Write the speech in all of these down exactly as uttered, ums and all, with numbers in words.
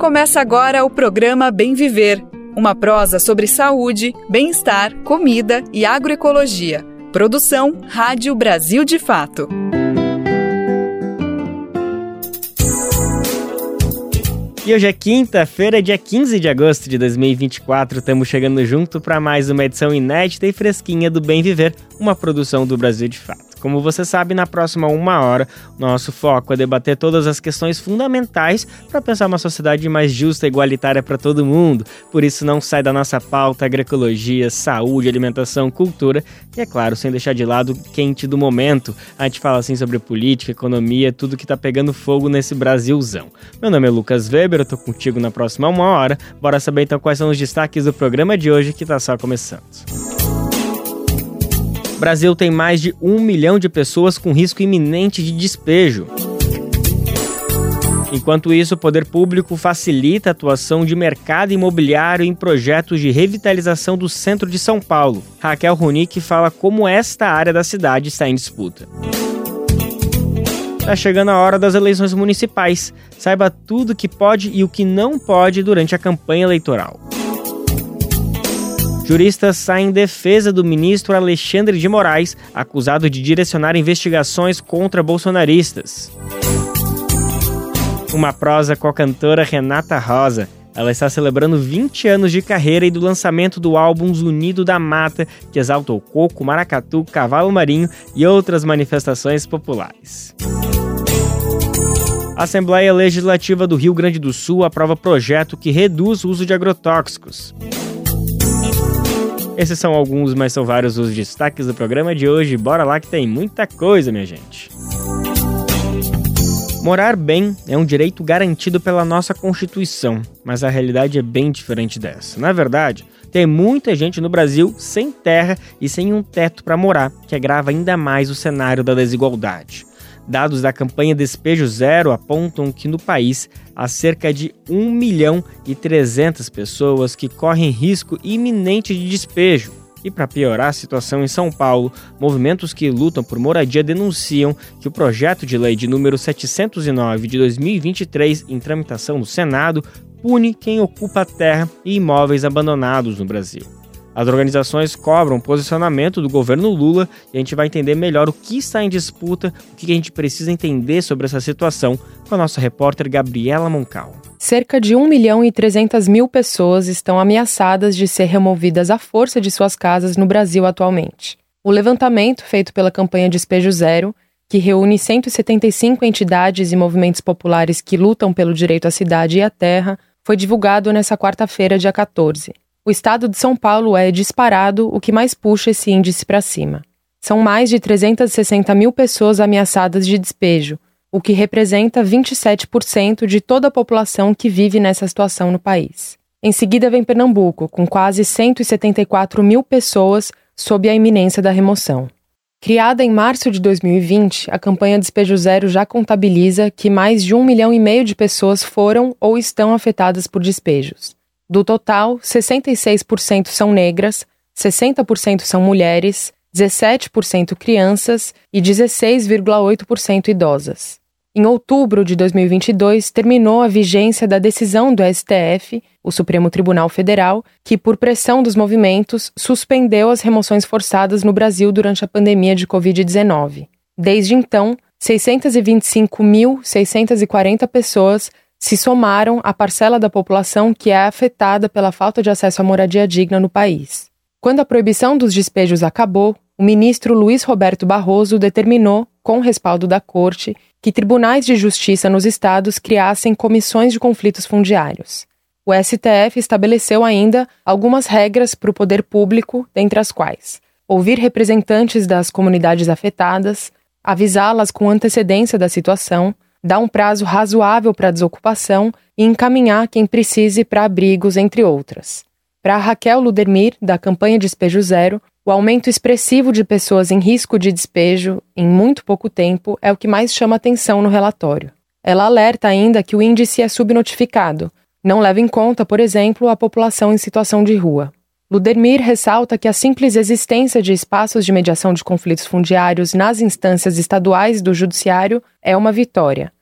Começa agora o programa Bem Viver, uma prosa sobre saúde, bem-estar, comida e agroecologia. Produção Rádio Brasil de Fato. E hoje é quinta-feira, dia quinze de agosto de dois mil e vinte e quatro. Estamos chegando junto para mais uma edição inédita e fresquinha do Bem Viver, uma produção do Brasil de Fato. Como você sabe, na próxima uma hora, nosso foco é debater todas as questões fundamentais para pensar uma sociedade mais justa e igualitária para todo mundo. Por isso, não sai da nossa pauta agroecologia, saúde, alimentação, cultura e, é claro, sem deixar de lado o quente do momento. A gente fala assim sobre política, economia, tudo que tá pegando fogo nesse Brasilzão. Meu nome é Lucas Weber, eu tô contigo na próxima uma hora. Bora saber então quais são os destaques do programa de hoje que tá só começando. O Brasil tem mais de um milhão de pessoas com risco iminente de despejo. Enquanto isso, o poder público facilita a atuação de mercado imobiliário em projetos de revitalização do centro de São Paulo. Raquel Runick fala como esta área da cidade está em disputa. Está chegando a hora das eleições municipais. Saiba tudo o que pode e o que não pode durante a campanha eleitoral. Juristas saem em defesa do ministro Alexandre de Moraes, acusado de direcionar investigações contra bolsonaristas. Uma prosa com a cantora Renata Rosa. Ela está celebrando vinte anos de carreira e do lançamento do álbum Zunido da Mata, que exalta o coco, maracatu, cavalo marinho e outras manifestações populares. A Assembleia Legislativa do Rio Grande do Sul aprova projeto que reduz o uso de agrotóxicos. Esses são alguns, mas são vários os destaques do programa de hoje. Bora lá que tem muita coisa, minha gente. Morar bem é um direito garantido pela nossa Constituição, mas a realidade é bem diferente dessa. Na verdade, tem muita gente no Brasil sem terra e sem um teto para morar, que agrava ainda mais o cenário da desigualdade. Dados da campanha Despejo Zero apontam que no país há cerca de um milhão e trezentas pessoas que correm risco iminente de despejo. E para piorar a situação em São Paulo, movimentos que lutam por moradia denunciam que o projeto de lei de número setecentos e nove de dois mil e vinte e três, em tramitação no Senado, pune quem ocupa terra e imóveis abandonados no Brasil. As organizações cobram o posicionamento do governo Lula e a gente vai entender melhor o que está em disputa, o que a gente precisa entender sobre essa situação com a nossa repórter Gabriela Moncal. Cerca de um milhão e trezentas mil pessoas estão ameaçadas de ser removidas à força de suas casas no Brasil atualmente. O levantamento feito pela campanha Despejo Zero, que reúne cento e setenta e cinco entidades e movimentos populares que lutam pelo direito à cidade e à terra, foi divulgado nesta quarta-feira, dia quatorze. O estado de São Paulo é, disparado, o que mais puxa esse índice para cima. São mais de trezentas e sessenta mil pessoas ameaçadas de despejo, o que representa vinte e sete por cento de toda a população que vive nessa situação no país. Em seguida vem Pernambuco, com quase cento e setenta e quatro mil pessoas sob a iminência da remoção. Criada em março de dois mil e vinte, a campanha Despejo Zero já contabiliza que mais de um milhão e meio de pessoas foram ou estão afetadas por despejos. Do total, sessenta e seis por cento são negras, sessenta por cento são mulheres, dezessete por cento crianças e dezesseis vírgula oito por cento idosas. Em outubro de dois mil e vinte e dois, terminou a vigência da decisão do S T F, o Supremo Tribunal Federal, que, por pressão dos movimentos, suspendeu as remoções forçadas no Brasil durante a pandemia de covid dezenove. Desde então, seiscentas e vinte e cinco mil seiscentas e quarenta pessoas se somaram à parcela da população que é afetada pela falta de acesso à moradia digna no país. Quando a proibição dos despejos acabou, o ministro Luiz Roberto Barroso determinou, com respaldo da Corte, que tribunais de justiça nos estados criassem comissões de conflitos fundiários. O S T F estabeleceu ainda algumas regras para o poder público, dentre as quais ouvir representantes das comunidades afetadas, avisá-las com antecedência da situação, dar um prazo razoável para a desocupação e encaminhar quem precise para abrigos, entre outras. Para Raquel Ludermir, da campanha Despejo Zero, o aumento expressivo de pessoas em risco de despejo em muito pouco tempo é o que mais chama atenção no relatório. Ela alerta ainda que o índice é subnotificado, não leva em conta, por exemplo, a população em situação de rua. Ludermir ressalta que a simples existência de espaços de mediação de conflitos fundiários nas instâncias estaduais do judiciário é uma vitória.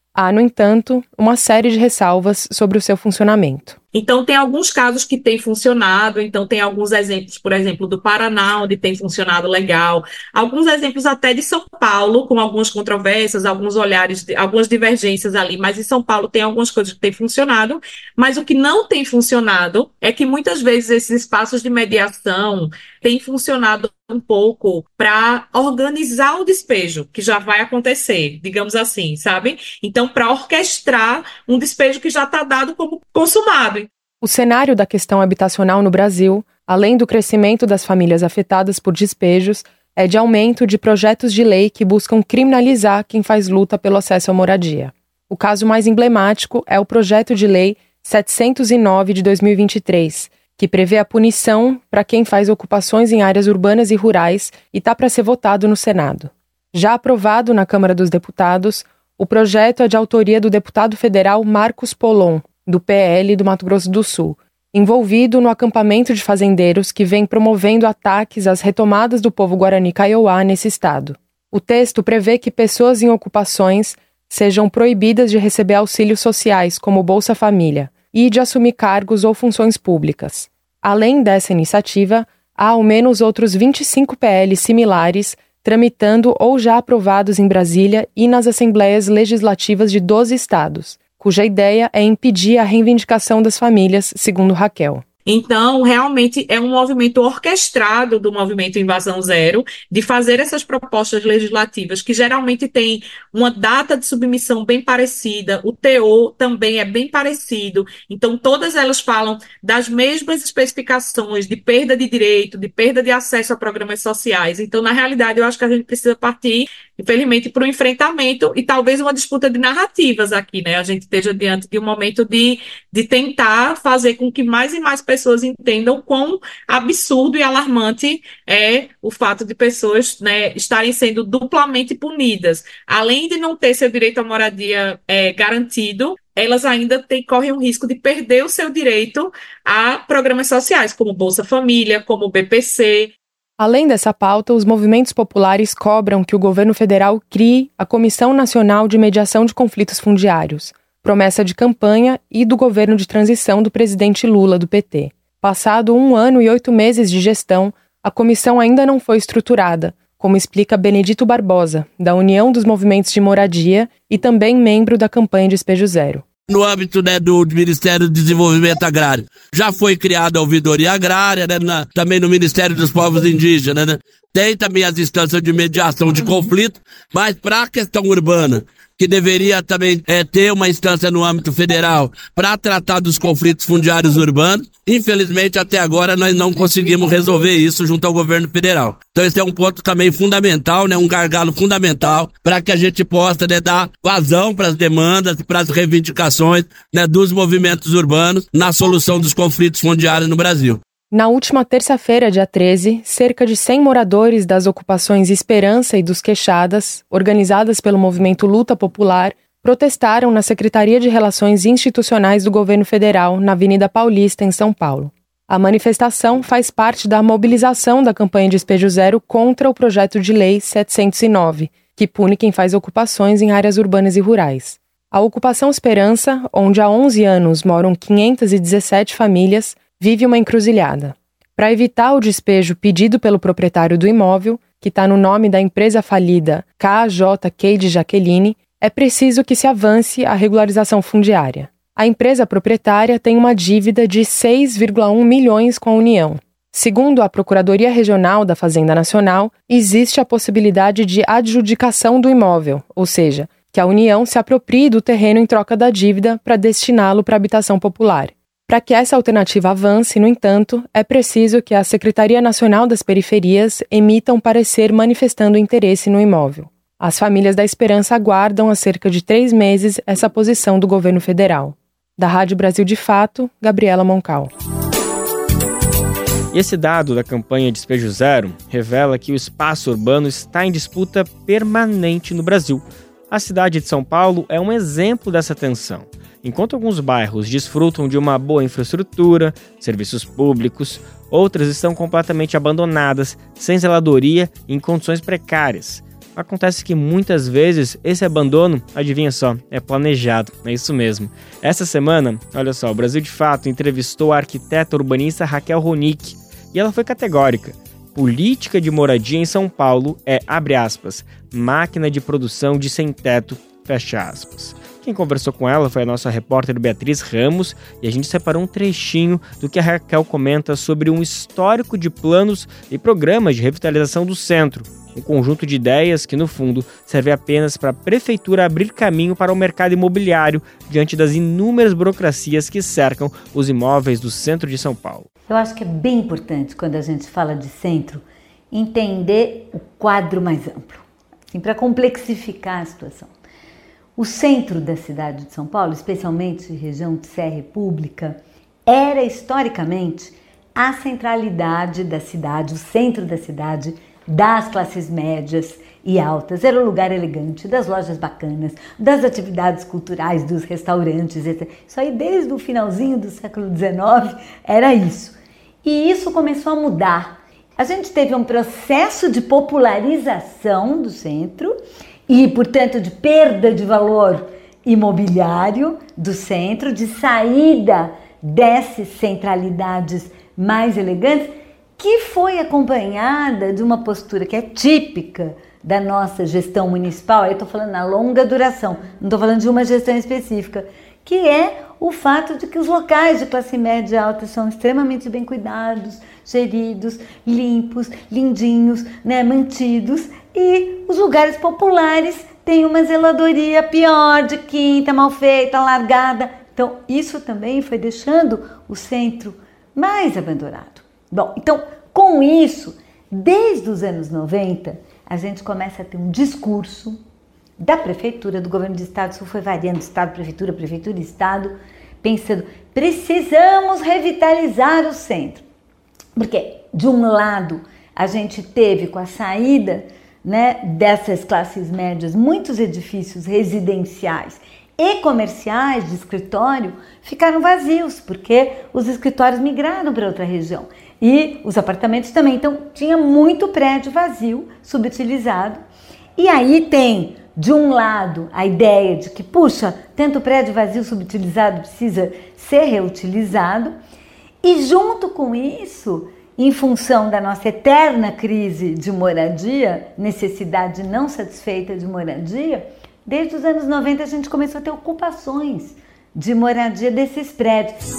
Há, no entanto, uma série de ressalvas sobre o seu funcionamento. Então, tem alguns casos que têm funcionado, então tem alguns exemplos, por exemplo, do Paraná, onde tem funcionado legal, alguns exemplos até de São Paulo, com algumas controvérsias, alguns olhares, algumas divergências ali, mas em São Paulo tem algumas coisas que têm funcionado, mas o que não tem funcionado é que muitas vezes esses espaços de mediação têm funcionado um pouco para organizar o despejo, que já vai acontecer, digamos assim, sabe? Então, para orquestrar um despejo que já está dado como consumado. O cenário da questão habitacional no Brasil, além do crescimento das famílias afetadas por despejos, é de aumento de projetos de lei que buscam criminalizar quem faz luta pelo acesso à moradia. O caso mais emblemático é o projeto de lei setecentos e nove de dois mil e vinte e três, que prevê a punição para quem faz ocupações em áreas urbanas e rurais e está para ser votado no Senado. Já aprovado na Câmara dos Deputados, o projeto é de autoria do deputado federal Marcos Polon, do P L do Mato Grosso do Sul, envolvido no acampamento de fazendeiros que vem promovendo ataques às retomadas do povo Guarani Kaiowá nesse estado. O texto prevê que pessoas em ocupações sejam proibidas de receber auxílios sociais, como Bolsa Família, e de assumir cargos ou funções públicas. Além dessa iniciativa, há ao menos outros vinte e cinco P Ls similares tramitando ou já aprovados em Brasília e nas assembleias legislativas de doze estados, cuja ideia é impedir a reivindicação das famílias, segundo Raquel. Então, realmente é um movimento orquestrado do movimento Invasão Zero, de fazer essas propostas legislativas que geralmente têm uma data de submissão bem parecida, o teor também é bem parecido, então todas elas falam das mesmas especificações de perda de direito, de perda de acesso a programas sociais. Então, na realidade, eu acho que a gente precisa partir, infelizmente, para o enfrentamento e talvez uma disputa de narrativas aqui, né? A gente esteja diante de um momento de, de tentar fazer com que mais e mais pessoas pessoas entendam quão absurdo e alarmante é o fato de pessoas, né, estarem sendo duplamente punidas. Além de não ter seu direito à moradia é, garantido, elas ainda têm, correm o risco de perder o seu direito a programas sociais, como Bolsa Família, como o B P C. Além dessa pauta, os movimentos populares cobram que o governo federal crie a Comissão Nacional de Mediação de Conflitos Fundiários, promessa de campanha e do governo de transição do presidente Lula, do P T. Passado um ano e oito meses de gestão, a comissão ainda não foi estruturada, como explica Benedito Barbosa, da União dos Movimentos de Moradia e também membro da campanha Despejo Zero. No âmbito, né, do Ministério do Desenvolvimento Agrário, já foi criada a ouvidoria agrária, né, na, também no Ministério dos Povos Indígenas, né, tem também as instâncias de mediação de conflito, mas para a questão urbana, que deveria também é, ter uma instância no âmbito federal para tratar dos conflitos fundiários urbanos, infelizmente até agora nós não conseguimos resolver isso junto ao governo federal. Então esse é um ponto também fundamental, né, um gargalo fundamental para que a gente possa, né, dar vazão para as demandas, para as reivindicações, né, dos movimentos urbanos na solução dos conflitos fundiários no Brasil. Na última terça-feira, dia treze, cerca de cem moradores das ocupações Esperança e dos Queixadas, organizadas pelo Movimento Luta Popular, protestaram na Secretaria de Relações Institucionais do Governo Federal, na Avenida Paulista, em São Paulo. A manifestação faz parte da mobilização da campanha Despejo Zero contra o projeto de lei setecentos e nove, que pune quem faz ocupações em áreas urbanas e rurais. A ocupação Esperança, onde há onze anos moram quinhentas e dezessete famílias, vive uma encruzilhada. Para evitar o despejo pedido pelo proprietário do imóvel, que está no nome da empresa falida K J Cade Jaqueline, é preciso que se avance a regularização fundiária. A empresa proprietária tem uma dívida de seis vírgula um milhões com a União. Segundo a Procuradoria Regional da Fazenda Nacional, existe a possibilidade de adjudicação do imóvel, ou seja, que a União se aproprie do terreno em troca da dívida para destiná-lo para habitação popular. Para que essa alternativa avance, no entanto, é preciso que a Secretaria Nacional das Periferias emita um parecer manifestando interesse no imóvel. As famílias da Esperança aguardam há cerca de três meses essa posição do governo federal. Da Rádio Brasil de Fato, Gabriela Moncal. E esse dado da campanha Despejo Zero revela que o espaço urbano está em disputa permanente no Brasil. A cidade de São Paulo é um exemplo dessa tensão. Enquanto alguns bairros desfrutam de uma boa infraestrutura, serviços públicos, outras estão completamente abandonadas, sem zeladoria e em condições precárias. Acontece que muitas vezes esse abandono, adivinha só, é planejado, é isso mesmo. Essa semana, olha só, o Brasil de Fato entrevistou a arquiteta urbanista Raquel Ronick e ela foi categórica. Política de moradia em São Paulo é, abre aspas, máquina de produção de sem-teto, fecha aspas. Quem conversou com ela foi a nossa repórter Beatriz Ramos e a gente separou um trechinho do que a Raquel comenta sobre um histórico de planos e programas de revitalização do centro, um conjunto de ideias que, no fundo, serve apenas para a prefeitura abrir caminho para o mercado imobiliário diante das inúmeras burocracias que cercam os imóveis do centro de São Paulo. Eu acho que é bem importante, quando a gente fala de centro, entender o quadro mais amplo, assim, para complexificar a situação. O centro da cidade de São Paulo, especialmente região de Sé República, era historicamente a centralidade da cidade, o centro da cidade, das classes médias e altas. Era o lugar elegante das lojas bacanas, das atividades culturais, dos restaurantes, etcétera. Isso aí desde o finalzinho do século dezenove era isso. E isso começou a mudar. A gente teve um processo de popularização do centro e, portanto, de perda de valor imobiliário do centro, de saída dessas centralidades mais elegantes, que foi acompanhada de uma postura que é típica da nossa gestão municipal. Eu estou falando na longa duração, não estou falando de uma gestão específica, que é o fato de que os locais de classe média alta são extremamente bem cuidados, geridos, limpos, lindinhos, né, mantidos, e os lugares populares têm uma zeladoria pior, de quinta, mal feita, largada. Então, isso também foi deixando o centro mais abandonado. Bom, então, com isso, desde os anos noventa, a gente começa a ter um discurso da prefeitura, do governo do estado, isso foi variando, estado, prefeitura, prefeitura, estado, pensando, precisamos revitalizar o centro. Porque, de um lado, a gente teve com a saída, né, dessas classes médias, muitos edifícios residenciais e comerciais de escritório ficaram vazios, porque os escritórios migraram para outra região. E os apartamentos também. Então, tinha muito prédio vazio, subutilizado. E aí tem, de um lado, a ideia de que, puxa, tanto prédio vazio, subutilizado, precisa ser reutilizado. E junto com isso, em função da nossa eterna crise de moradia, necessidade não satisfeita de moradia, desde os anos noventa a gente começou a ter ocupações de moradia desses prédios.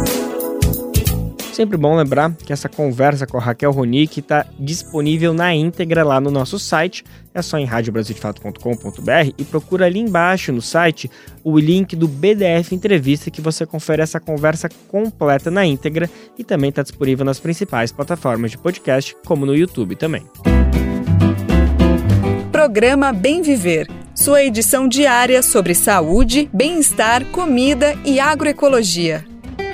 Sempre bom lembrar que essa conversa com a Raquel Ronick está disponível na íntegra lá no nosso site. É só em rádio brasil de fato ponto com ponto b r e procura ali embaixo no site o link do B D F Entrevista, que você confere essa conversa completa na íntegra e também está disponível nas principais plataformas de podcast, como no YouTube também. Programa Bem Viver, sua edição diária sobre saúde, bem-estar, comida e agroecologia.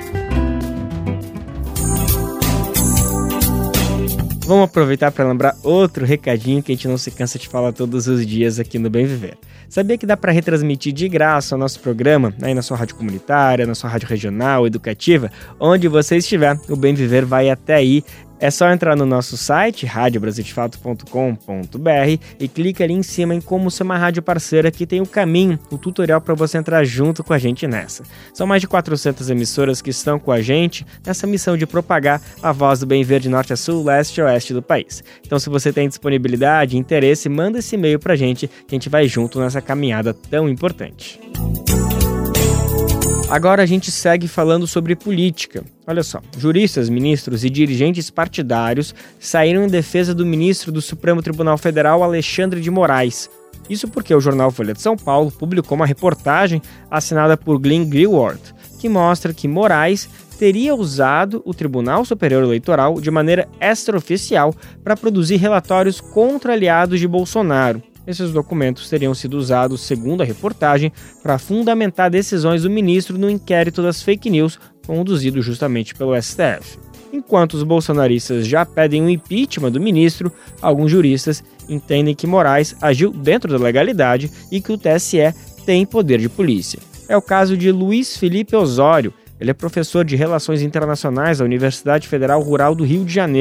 Vamos aproveitar para lembrar outro recadinho que a gente não se cansa de falar todos os dias aqui no Bem Viver. Sabia que dá para retransmitir de graça o nosso programa aí na sua rádio comunitária, na sua rádio regional, educativa, onde você estiver, o Bem Viver vai até aí. É só entrar no nosso site, rádio brasil de fato ponto com ponto b r, e clica ali em cima em como ser uma rádio parceira, que tem o caminho, o tutorial para você entrar junto com a gente nessa. São mais de quatrocentas emissoras que estão com a gente nessa missão de propagar a voz do Bem Viver de norte a sul, leste a oeste do país. Então, se você tem disponibilidade e interesse, manda esse e-mail pra gente, que a gente vai junto nessa caminhada tão importante. Agora a gente segue falando sobre política. Olha só, juristas, ministros e dirigentes partidários saíram em defesa do ministro do Supremo Tribunal Federal, Alexandre de Moraes. Isso porque o jornal Folha de São Paulo publicou uma reportagem assinada por Glenn Greenwald, que mostra que Moraes teria usado o Tribunal Superior Eleitoral de maneira extraoficial para produzir relatórios contra aliados de Bolsonaro. Esses documentos teriam sido usados, segundo a reportagem, para fundamentar decisões do ministro no inquérito das fake news conduzido justamente pelo S T F. Enquanto os bolsonaristas já pedem o impeachment do ministro, alguns juristas entendem que Moraes agiu dentro da legalidade e que o T S E tem poder de polícia. É o caso de Luiz Felipe Osório. Ele é professor de Relações Internacionais da Universidade Federal Rural do Rio de Janeiro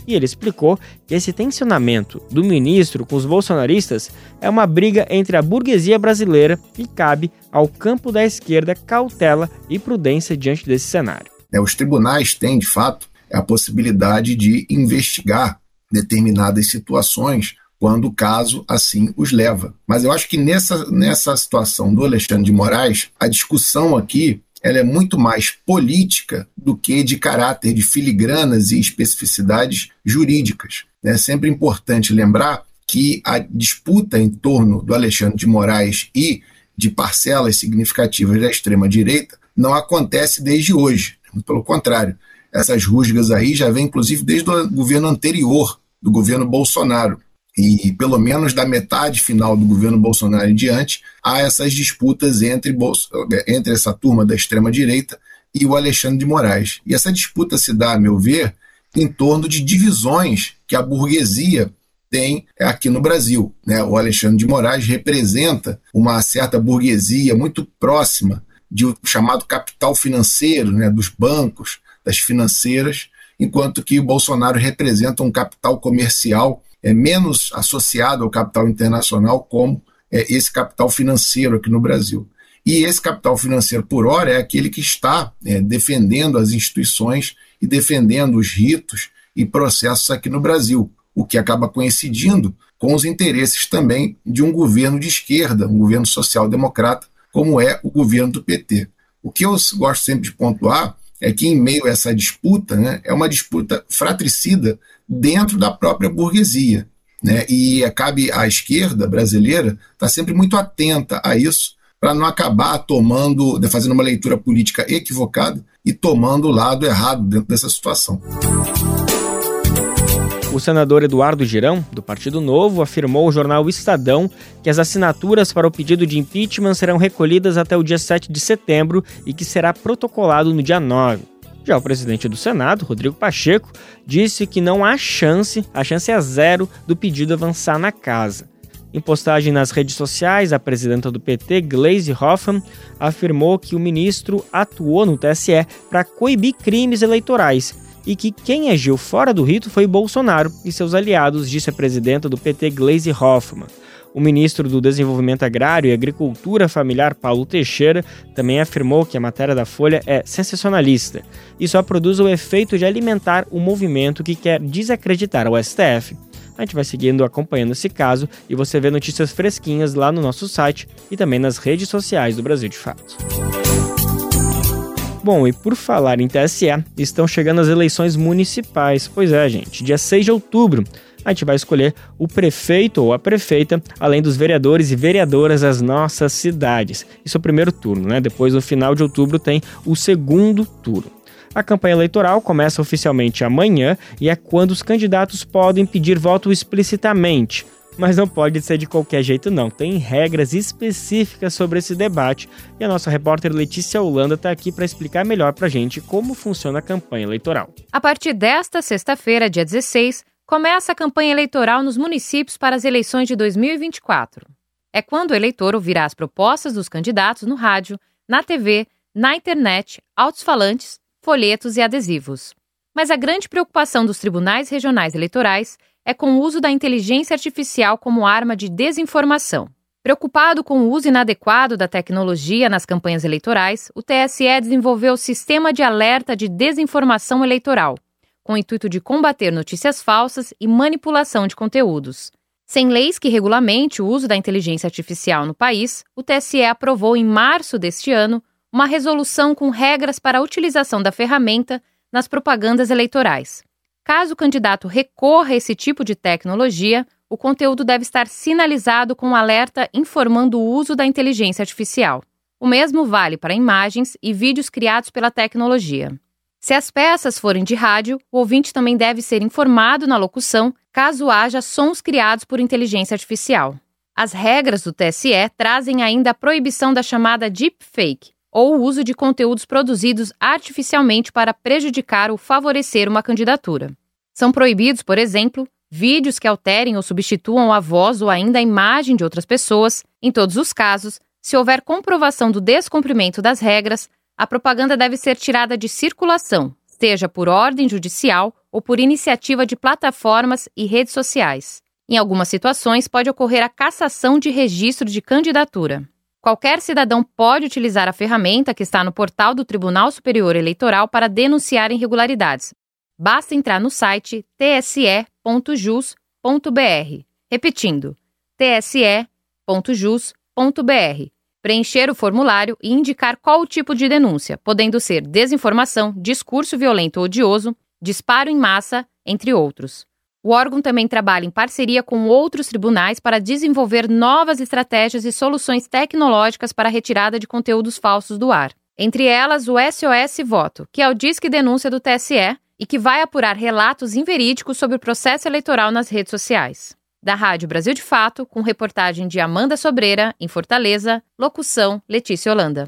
E ele explicou que esse tensionamento do ministro com os bolsonaristas é uma briga entre a burguesia brasileira e cabe ao campo da esquerda cautela e prudência diante desse cenário. Os tribunais têm, de fato, a possibilidade de investigar determinadas situações quando o caso assim os leva. Mas eu acho que nessa, nessa situação do Alexandre de Moraes, a discussão aqui ela é muito mais política do que de caráter de filigranas e especificidades jurídicas. É sempre importante lembrar que a disputa em torno do Alexandre de Moraes e de parcelas significativas da extrema-direita não acontece desde hoje. Pelo contrário, essas rusgas aí já vêm inclusive desde o governo anterior, do governo Bolsonaro. E pelo menos da metade final do governo Bolsonaro em diante, há essas disputas entre, Bolso... entre essa turma da extrema-direita e o Alexandre de Moraes. E essa disputa se dá, a meu ver, em torno de divisões que a burguesia tem aqui no Brasil. Né? O Alexandre de Moraes representa uma certa burguesia muito próxima do chamado capital financeiro, né? Dos bancos, das financeiras, enquanto que o Bolsonaro representa um capital comercial é menos associado ao capital internacional como é, esse capital financeiro aqui no Brasil. E esse capital financeiro, por hora, é aquele que está é, defendendo as instituições e defendendo os ritos e processos aqui no Brasil, o que acaba coincidindo com os interesses também de um governo de esquerda, um governo social-democrata, como é o governo do P T. O que eu gosto sempre de pontuar é que, em meio a essa disputa, né, é uma disputa fratricida dentro da própria burguesia. Né, e cabe à esquerda brasileira estar sempre muito atenta a isso, para não acabar tomando, fazendo uma leitura política equivocada e tomando o lado errado dentro dessa situação. O senador Eduardo Girão, do Partido Novo, afirmou ao jornal Estadão que as assinaturas para o pedido de impeachment serão recolhidas até o dia sete de setembro e que será protocolado no dia nove. Já o presidente do Senado, Rodrigo Pacheco, disse que não há chance, a chance é zero, do pedido avançar na casa. Em postagem nas redes sociais, a presidenta do P T, Gleisi Hoffmann, afirmou que o ministro atuou no T S E para coibir crimes eleitorais e que quem agiu fora do rito foi Bolsonaro e seus aliados, disse a presidenta do P T, Gleisi Hoffmann. O ministro do Desenvolvimento Agrário e Agricultura Familiar, Paulo Teixeira, também afirmou que a matéria da Folha é sensacionalista e só produz o efeito de alimentar o movimento que quer desacreditar o S T F. A gente vai seguindo, acompanhando esse caso e você vê notícias fresquinhas lá no nosso site e também nas redes sociais do Brasil de Fato. Bom, e por falar em T S E, estão chegando as eleições municipais. Pois é, gente, dia seis de outubro. A gente vai escolher o prefeito ou a prefeita, além dos vereadores e vereadoras das nossas cidades. Isso é o primeiro turno, né? Depois, no final de outubro, tem o segundo turno. A campanha eleitoral começa oficialmente amanhã e é quando os candidatos podem pedir voto explicitamente. Mas não pode ser de qualquer jeito não, tem regras específicas sobre esse debate e a nossa repórter Letícia Holanda está aqui para explicar melhor para a gente como funciona a campanha eleitoral. A partir desta sexta-feira, dia dezesseis, começa a campanha eleitoral nos municípios para as eleições de dois mil e vinte e quatro. É quando o eleitor ouvirá as propostas dos candidatos no rádio, na T V, na internet, alto-falantes, folhetos e adesivos. Mas a grande preocupação dos tribunais regionais eleitorais é com o uso da inteligência artificial como arma de desinformação. Preocupado com o uso inadequado da tecnologia nas campanhas eleitorais, o T S E desenvolveu o Sistema de Alerta de Desinformação Eleitoral, com o intuito de combater notícias falsas e manipulação de conteúdos. Sem leis que regulamente o uso da inteligência artificial no país, o T S E aprovou em março deste ano uma resolução com regras para a utilização da ferramenta nas propagandas eleitorais. Caso o candidato recorra a esse tipo de tecnologia, o conteúdo deve estar sinalizado com um alerta informando o uso da inteligência artificial. O mesmo vale para imagens e vídeos criados pela tecnologia. Se as peças forem de rádio, o ouvinte também deve ser informado na locução caso haja sons criados por inteligência artificial. As regras do T S E trazem ainda a proibição da chamada deepfake, ou o uso de conteúdos produzidos artificialmente para prejudicar ou favorecer uma candidatura. São proibidos, por exemplo, vídeos que alterem ou substituam a voz ou ainda a imagem de outras pessoas. Em todos os casos, se houver comprovação do descumprimento das regras, a propaganda deve ser tirada de circulação, seja por ordem judicial ou por iniciativa de plataformas e redes sociais. Em algumas situações, pode ocorrer a cassação de registro de candidatura. Qualquer cidadão pode utilizar a ferramenta que está no portal do Tribunal Superior Eleitoral para denunciar irregularidades. Basta entrar no site t s e ponto jus ponto b r. Repetindo, t s e ponto jus ponto b r. Preencher o formulário e indicar qual o tipo de denúncia, podendo ser desinformação, discurso violento ou odioso, disparo em massa, entre outros. O órgão também trabalha em parceria com outros tribunais para desenvolver novas estratégias e soluções tecnológicas para a retirada de conteúdos falsos do ar. Entre elas, o S O S Voto, que é o Disque Denúncia do T S E e que vai apurar relatos inverídicos sobre o processo eleitoral nas redes sociais. Da Rádio Brasil de Fato, com reportagem de Amanda Sobreira, em Fortaleza, locução Letícia Holanda.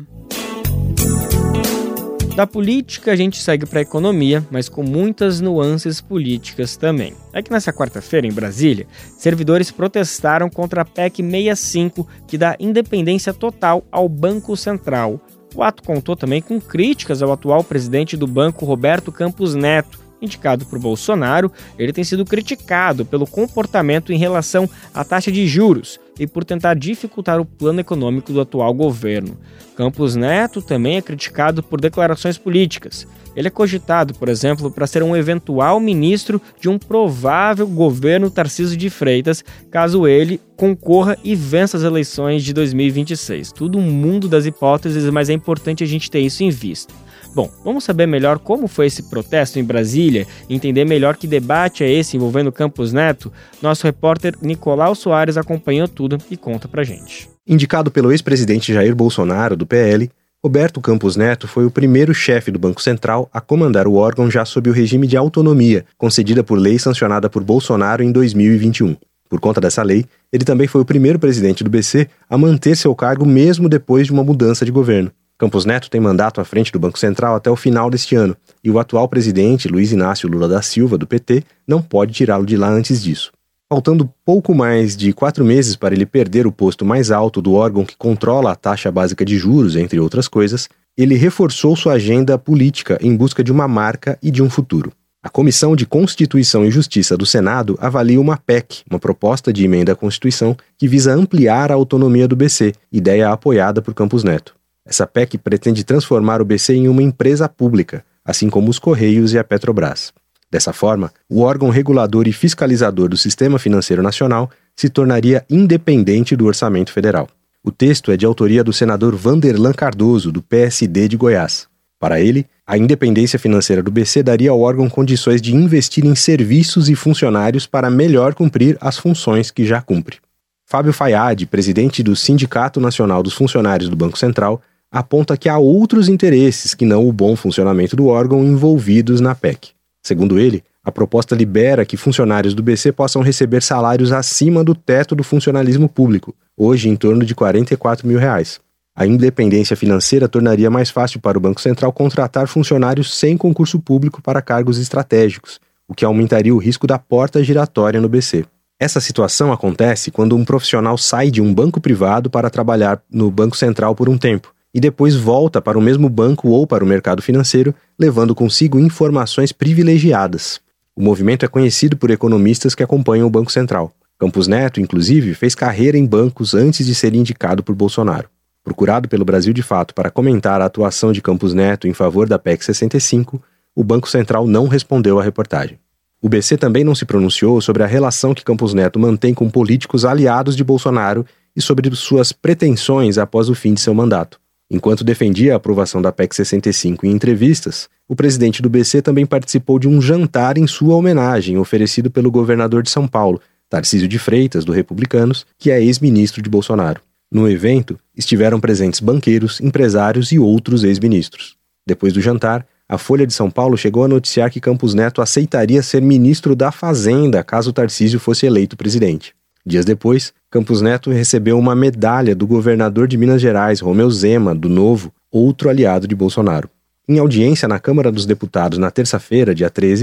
Da política a gente segue para a economia, mas com muitas nuances políticas também. É que nessa quarta-feira, em Brasília, servidores protestaram contra a P E C sessenta e cinco, que dá independência total ao Banco Central. O ato contou também com críticas ao atual presidente do banco, Roberto Campos Neto. Indicado por Bolsonaro, ele tem sido criticado pelo comportamento em relação à taxa de juros e por tentar dificultar o plano econômico do atual governo. Campos Neto também é criticado por declarações políticas. Ele é cogitado, por exemplo, para ser um eventual ministro de um provável governo Tarcísio de Freitas, caso ele concorra e vença as eleições de dois mil e vinte e seis. Tudo um mundo das hipóteses, mas é importante a gente ter isso em vista. Bom, vamos saber melhor como foi esse protesto em Brasília e entender melhor que debate é esse envolvendo Campos Neto? Nosso repórter Nicolau Soares acompanhou tudo e conta pra gente. Indicado pelo ex-presidente Jair Bolsonaro, do P L, Roberto Campos Neto foi o primeiro chefe do Banco Central a comandar o órgão já sob o regime de autonomia, concedida por lei sancionada por Bolsonaro em dois mil e vinte e um. Por conta dessa lei, ele também foi o primeiro presidente do B C a manter seu cargo mesmo depois de uma mudança de governo. Campos Neto tem mandato à frente do Banco Central até o final deste ano, e o atual presidente, Luiz Inácio Lula da Silva, do P T, não pode tirá-lo de lá antes disso. Faltando pouco mais de quatro meses para ele perder o posto mais alto do órgão que controla a taxa básica de juros, entre outras coisas, ele reforçou sua agenda política em busca de uma marca e de um futuro. A Comissão de Constituição e Justiça do Senado avalia uma P E C, uma proposta de emenda à Constituição, que visa ampliar a autonomia do B C, ideia apoiada por Campos Neto. Essa P E C pretende transformar o B C em uma empresa pública, assim como os Correios e a Petrobras. Dessa forma, o órgão regulador e fiscalizador do Sistema Financeiro Nacional se tornaria independente do Orçamento Federal. O texto é de autoria do senador Vanderlan Cardoso, do P S D de Goiás. Para ele, a independência financeira do B C daria ao órgão condições de investir em serviços e funcionários para melhor cumprir as funções que já cumpre. Fábio Fayad, presidente do Sindicato Nacional dos Funcionários do Banco Central, aponta que há outros interesses que não o bom funcionamento do órgão envolvidos na P E C. Segundo ele, a proposta libera que funcionários do B C possam receber salários acima do teto do funcionalismo público, hoje em torno de quarenta e quatro mil reais. A independência financeira tornaria mais fácil para o Banco Central contratar funcionários sem concurso público para cargos estratégicos, o que aumentaria o risco da porta giratória no B C. Essa situação acontece quando um profissional sai de um banco privado para trabalhar no Banco Central por um tempo, e depois volta para o mesmo banco ou para o mercado financeiro, levando consigo informações privilegiadas. O movimento é conhecido por economistas que acompanham o Banco Central. Campos Neto, inclusive, fez carreira em bancos antes de ser indicado por Bolsonaro. Procurado pelo Brasil de Fato para comentar a atuação de Campos Neto em favor da P E C sessenta e cinco, o Banco Central não respondeu à reportagem. O B C também não se pronunciou sobre a relação que Campos Neto mantém com políticos aliados de Bolsonaro e sobre suas pretensões após o fim de seu mandato. Enquanto defendia a aprovação da P E C sessenta e cinco em entrevistas, o presidente do B C também participou de um jantar em sua homenagem oferecido pelo governador de São Paulo, Tarcísio de Freitas, do Republicanos, que é ex-ministro de Bolsonaro. No evento, estiveram presentes banqueiros, empresários e outros ex-ministros. Depois do jantar, a Folha de São Paulo chegou a noticiar que Campos Neto aceitaria ser ministro da Fazenda caso Tarcísio fosse eleito presidente. Dias depois, Campos Neto recebeu uma medalha do governador de Minas Gerais, Romeu Zema, do Novo, outro aliado de Bolsonaro. Em audiência na Câmara dos Deputados na terça-feira, dia treze,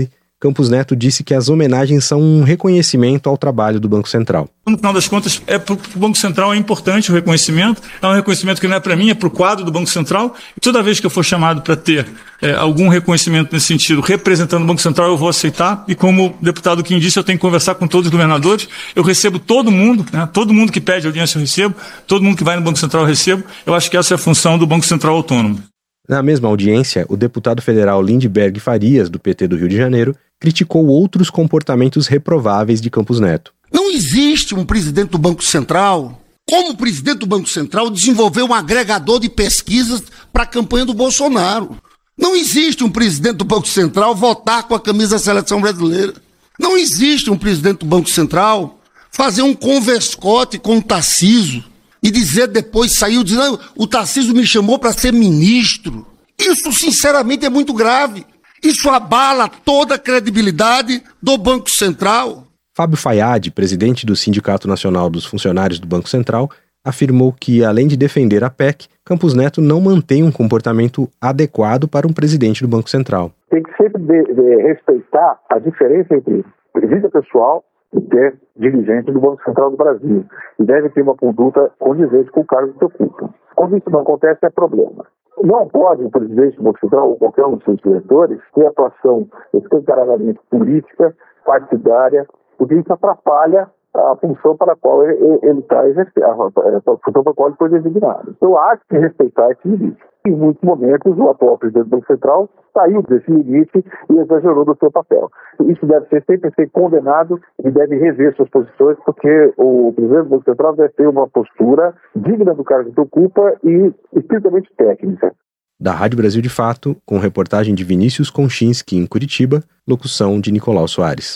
Campos Neto disse que as homenagens são um reconhecimento ao trabalho do Banco Central. No final das contas, é para o Banco Central é importante o reconhecimento, é um reconhecimento que não é para mim, é para o quadro do Banco Central, e toda vez que eu for chamado para ter é, algum reconhecimento nesse sentido, representando o Banco Central, eu vou aceitar, e como o deputado Kim disse, eu tenho que conversar com todos os governadores, eu recebo todo mundo, né, todo mundo que pede audiência eu recebo, todo mundo que vai no Banco Central eu recebo, eu acho que essa é a função do Banco Central Autônomo. Na mesma audiência, o deputado federal Lindbergh Farias, do P T do Rio de Janeiro, criticou outros comportamentos reprováveis de Campos Neto. Não existe um presidente do Banco Central, como presidente do Banco Central, desenvolver um agregador de pesquisas para a campanha do Bolsonaro. Não existe um presidente do Banco Central votar com a camisa da seleção brasileira. Não existe um presidente do Banco Central fazer um converscote com o Tarcísio e dizer depois, saiu dizendo, o Tarcísio me chamou para ser ministro. Isso, sinceramente, é muito grave. Isso abala toda a credibilidade do Banco Central. Fábio Fayad, presidente do Sindicato Nacional dos Funcionários do Banco Central, afirmou que, além de defender a P E C, Campos Neto não mantém um comportamento adequado para um presidente do Banco Central. Tem que sempre de, de respeitar a diferença entre vida pessoal e ter dirigente do Banco Central do Brasil. E deve ter uma conduta condizente com o cargo que ocupa. Quando isso não acontece, é problema. Não pode o presidente do Banco Central ou qualquer um dos seus diretores ter atuação escancaradamente política, partidária, porque isso atrapalha a função para a qual ele está exercendo, a função para a qual ele foi designado. Então, há que respeitar esse limite. Em muitos momentos, o atual presidente do Banco Central saiu desse limite e exagerou do seu papel. Isso deve ser sempre ser condenado e deve rever suas posições, porque o presidente do Banco Central deve ter uma postura digna do cargo que ocupa e estritamente técnica. Da Rádio Brasil de Fato, com reportagem de Vinícius Konchinski em Curitiba, locução de Nicolau Soares.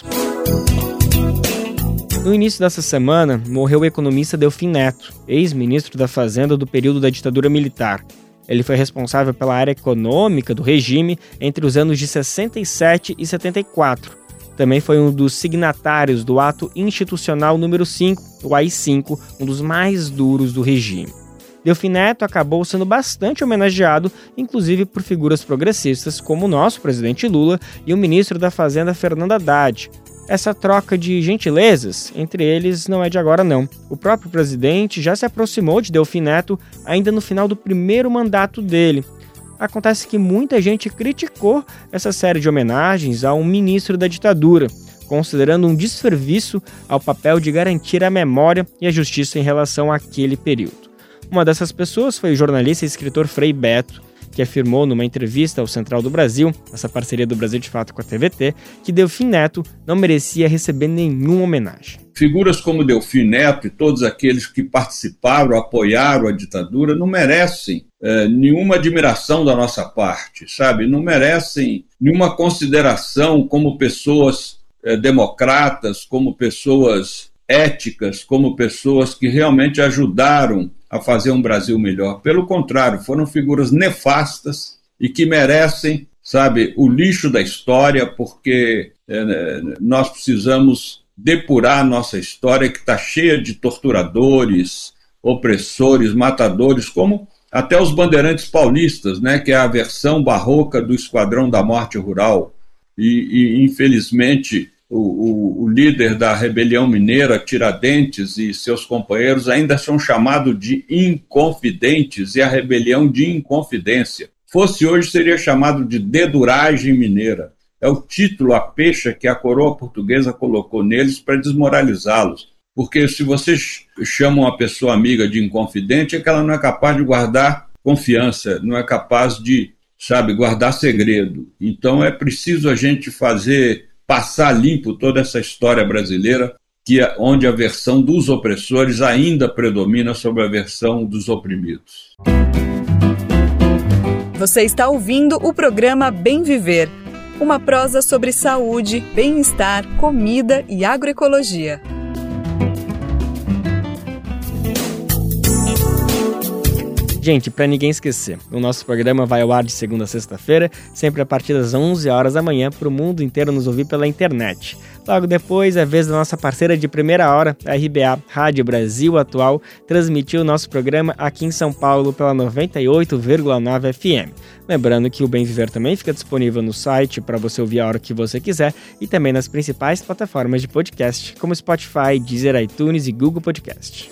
No início dessa semana, morreu o economista Delfim Neto, ex-ministro da Fazenda do período da ditadura militar. Ele foi responsável pela área econômica do regime entre os anos de sessenta e sete e setenta e quatro. Também foi um dos signatários do Ato Institucional número cinco, o A I cinco, um dos mais duros do regime. Delfim Neto acabou sendo bastante homenageado, inclusive por figuras progressistas como o nosso presidente Lula e o ministro da Fazenda Fernando Haddad. Essa troca de gentilezas entre eles não é de agora não. O próprio presidente já se aproximou de Delfim Neto ainda no final do primeiro mandato dele. Acontece que muita gente criticou essa série de homenagens a um ministro da ditadura, considerando um desserviço ao papel de garantir a memória e a justiça em relação àquele período. Uma dessas pessoas foi o jornalista e escritor Frei Beto, que afirmou numa entrevista ao Central do Brasil, essa parceria do Brasil de Fato com a T V T, que Delfim Neto não merecia receber nenhuma homenagem. Figuras como Delfim Neto e todos aqueles que participaram, apoiaram a ditadura, não merecem é, nenhuma admiração da nossa parte, sabe? Não merecem nenhuma consideração como pessoas é, democratas, como pessoas éticas, como pessoas que realmente ajudaram a fazer um Brasil melhor. Pelo contrário, foram figuras nefastas e que merecem, sabe, o lixo da história, porque é, nós precisamos depurar a nossa história, que está cheia de torturadores, opressores, matadores, como até os bandeirantes paulistas, né, que é a versão barroca do Esquadrão da Morte Rural. E, e infelizmente, O, o, o líder da rebelião mineira, Tiradentes, e seus companheiros ainda são chamados de inconfidentes, e a rebelião de inconfidência. Fosse hoje, seria chamado de deduragem mineira. É o título, a pecha que a coroa portuguesa colocou neles para desmoralizá-los. Porque se você chama uma pessoa amiga de inconfidente, é que ela não é capaz de guardar confiança, não é capaz de, sabe, guardar segredo. Então é preciso a gente fazer... passar limpo toda essa história brasileira, que é onde a versão dos opressores ainda predomina sobre a versão dos oprimidos. Você está ouvindo o programa Bem Viver, uma prosa sobre saúde, bem-estar, comida e agroecologia. Gente, para ninguém esquecer, o nosso programa vai ao ar de segunda a sexta-feira, sempre a partir das onze horas da manhã, para o mundo inteiro nos ouvir pela internet. Logo depois, a vez da nossa parceira de primeira hora, a R B A, Rádio Brasil Atual, transmitiu o nosso programa aqui em São Paulo pela noventa e oito vírgula nove F M. Lembrando que o Bem Viver também fica disponível no site para você ouvir a hora que você quiser e também nas principais plataformas de podcast, como Spotify, Deezer, iTunes e Google Podcast.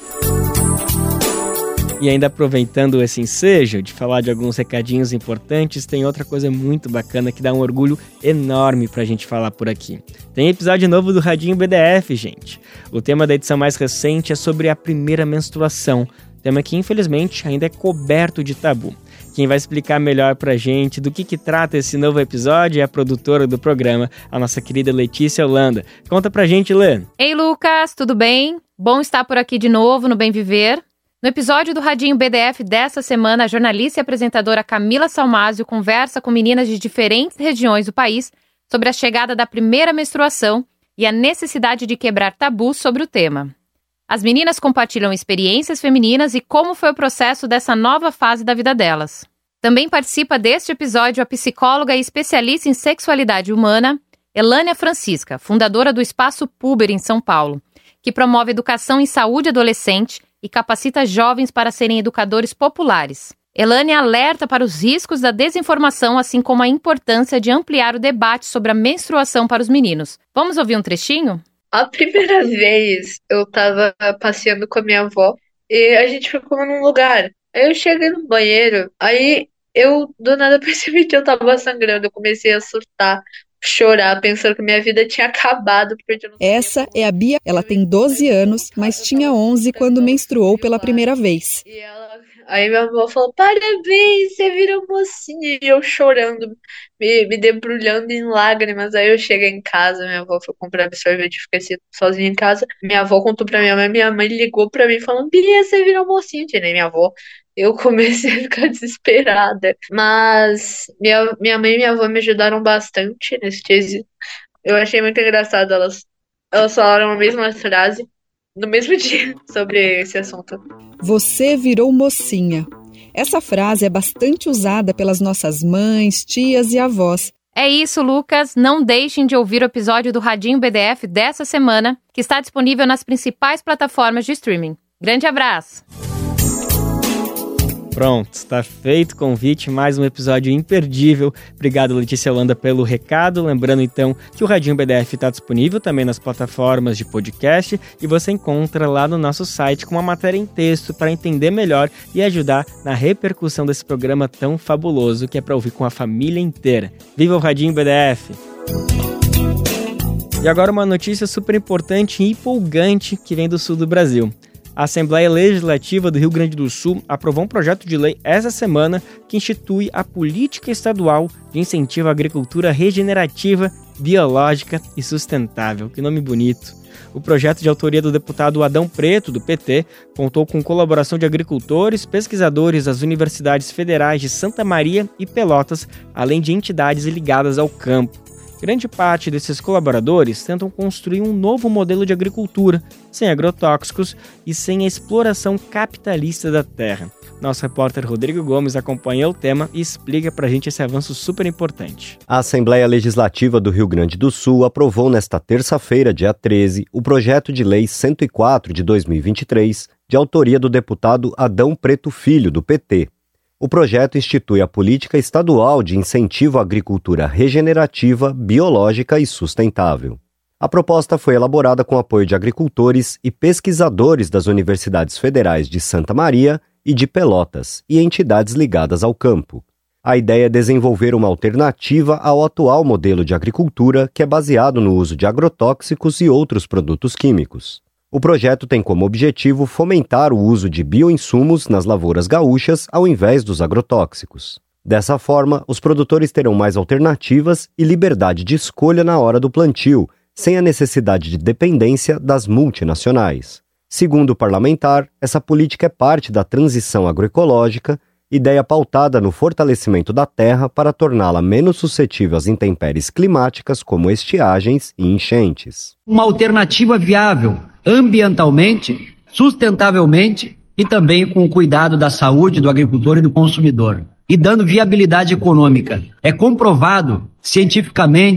E ainda aproveitando esse ensejo de falar de alguns recadinhos importantes, tem outra coisa muito bacana que dá um orgulho enorme pra gente falar por aqui. Tem episódio novo do Radinho B D F, gente. O tema da edição mais recente é sobre a primeira menstruação, tema que infelizmente ainda é coberto de tabu. Quem vai explicar melhor pra gente do que que trata esse novo episódio é a produtora do programa, a nossa querida Letícia Holanda. Conta pra gente, Lê. Ei, Lucas, tudo bem? Bom estar por aqui de novo no Bem Viver. No episódio do Radinho B D F dessa semana, a jornalista e apresentadora Camila Salmásio conversa com meninas de diferentes regiões do país sobre a chegada da primeira menstruação e a necessidade de quebrar tabus sobre o tema. As meninas compartilham experiências femininas e como foi o processo dessa nova fase da vida delas. Também participa deste episódio a psicóloga e especialista em sexualidade humana, Elânia Francisca, fundadora do Espaço Puber em São Paulo, que promove educação em saúde adolescente e capacita jovens para serem educadores populares. Elânia alerta para os riscos da desinformação, assim como a importância de ampliar o debate sobre a menstruação para os meninos. Vamos ouvir um trechinho? A primeira vez eu tava passeando com a minha avó e a gente ficou num lugar. Aí eu cheguei no banheiro, aí eu do nada percebi que eu tava sangrando, eu comecei a surtar, chorar, pensando que minha vida tinha acabado. Porque eu não Essa é a Bia, ela tem doze anos, mas tinha onze quando menstruou pela primeira vez. E ela, aí minha avó falou, parabéns, você virou mocinha. E eu chorando, me, me debrulhando em lágrimas. Aí eu cheguei em casa, minha avó foi comprar sorvete, fiquei sozinha em casa. Minha avó contou pra minha mãe, minha mãe ligou pra mim falando, Bia, você virou mocinha. Tirei minha avó. Eu comecei a ficar desesperada. Mas minha, minha mãe e minha avó me ajudaram bastante nesse quesito. Eu achei muito engraçado. Elas, elas falaram a mesma frase no mesmo dia sobre esse assunto. Você virou mocinha. Essa frase é bastante usada pelas nossas mães, tias e avós. É isso, Lucas. Não deixem de ouvir o episódio do Radinho B D F dessa semana, que está disponível nas principais plataformas de streaming. Grande abraço! Pronto, está feito o convite, mais um episódio imperdível. Obrigado, Letícia Holanda, pelo recado. Lembrando, então, que o Radinho B D F está disponível também nas plataformas de podcast e você encontra lá no nosso site com uma matéria em texto para entender melhor e ajudar na repercussão desse programa tão fabuloso que é para ouvir com a família inteira. Viva o Radinho B D F! E agora uma notícia super importante e empolgante que vem do sul do Brasil. A Assembleia Legislativa do Rio Grande do Sul aprovou um projeto de lei essa semana que institui a Política Estadual de Incentivo à Agricultura Regenerativa, Biológica e Sustentável. Que nome bonito! O projeto, de autoria do deputado Adão Preto, do P T, contou com colaboração de agricultores, pesquisadores das universidades federais de Santa Maria e Pelotas, além de entidades ligadas ao campo. Grande parte desses colaboradores tentam construir um novo modelo de agricultura, sem agrotóxicos e sem a exploração capitalista da terra. Nosso repórter Rodrigo Gomes acompanha o tema e explica pra gente esse avanço super importante. A Assembleia Legislativa do Rio Grande do Sul aprovou nesta terça-feira, dia treze, o projeto de lei cento e quatro de dois mil e vinte e três, de autoria do deputado Adão Preto Filho, do P T. O projeto institui a Política Estadual de Incentivo à Agricultura Regenerativa, Biológica e Sustentável. A proposta foi elaborada com apoio de agricultores e pesquisadores das universidades federais de Santa Maria e de Pelotas e entidades ligadas ao campo. A ideia é desenvolver uma alternativa ao atual modelo de agricultura que é baseado no uso de agrotóxicos e outros produtos químicos. O projeto tem como objetivo fomentar o uso de bioinsumos nas lavouras gaúchas ao invés dos agrotóxicos. Dessa forma, os produtores terão mais alternativas e liberdade de escolha na hora do plantio, sem a necessidade de dependência das multinacionais. Segundo o parlamentar, essa política é parte da transição agroecológica, ideia pautada no fortalecimento da terra para torná-la menos suscetível às intempéries climáticas como estiagens e enchentes. Uma alternativa viável ambientalmente, sustentavelmente e também com o cuidado da saúde do agricultor e do consumidor, e dando viabilidade econômica. É comprovado cientificamente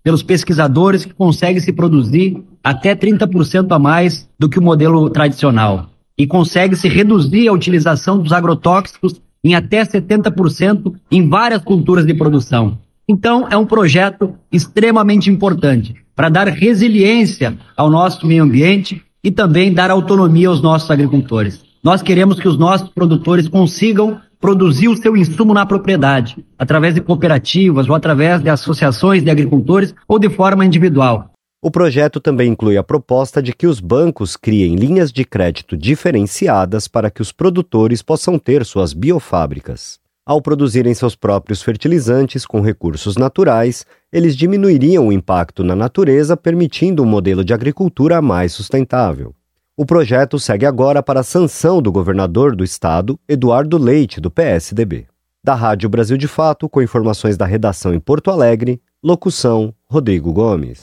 pelos pesquisadores que consegue se produzir até trinta por cento a mais do que o modelo tradicional e consegue se reduzir a utilização dos agrotóxicos em até setenta por cento em várias culturas de produção. Então, é um projeto extremamente importante para dar resiliência ao nosso meio ambiente e também dar autonomia aos nossos agricultores. Nós queremos que os nossos produtores consigam produzir o seu insumo na propriedade, através de cooperativas ou através de associações de agricultores ou de forma individual. O projeto também inclui a proposta de que os bancos criem linhas de crédito diferenciadas para que os produtores possam ter suas biofábricas. Ao produzirem seus próprios fertilizantes com recursos naturais, eles diminuiriam o impacto na natureza, permitindo um modelo de agricultura mais sustentável. O projeto segue agora para a sanção do governador do estado, Eduardo Leite, do P S D B. Da Rádio Brasil de Fato, com informações da redação em Porto Alegre, locução Rodrigo Gomes.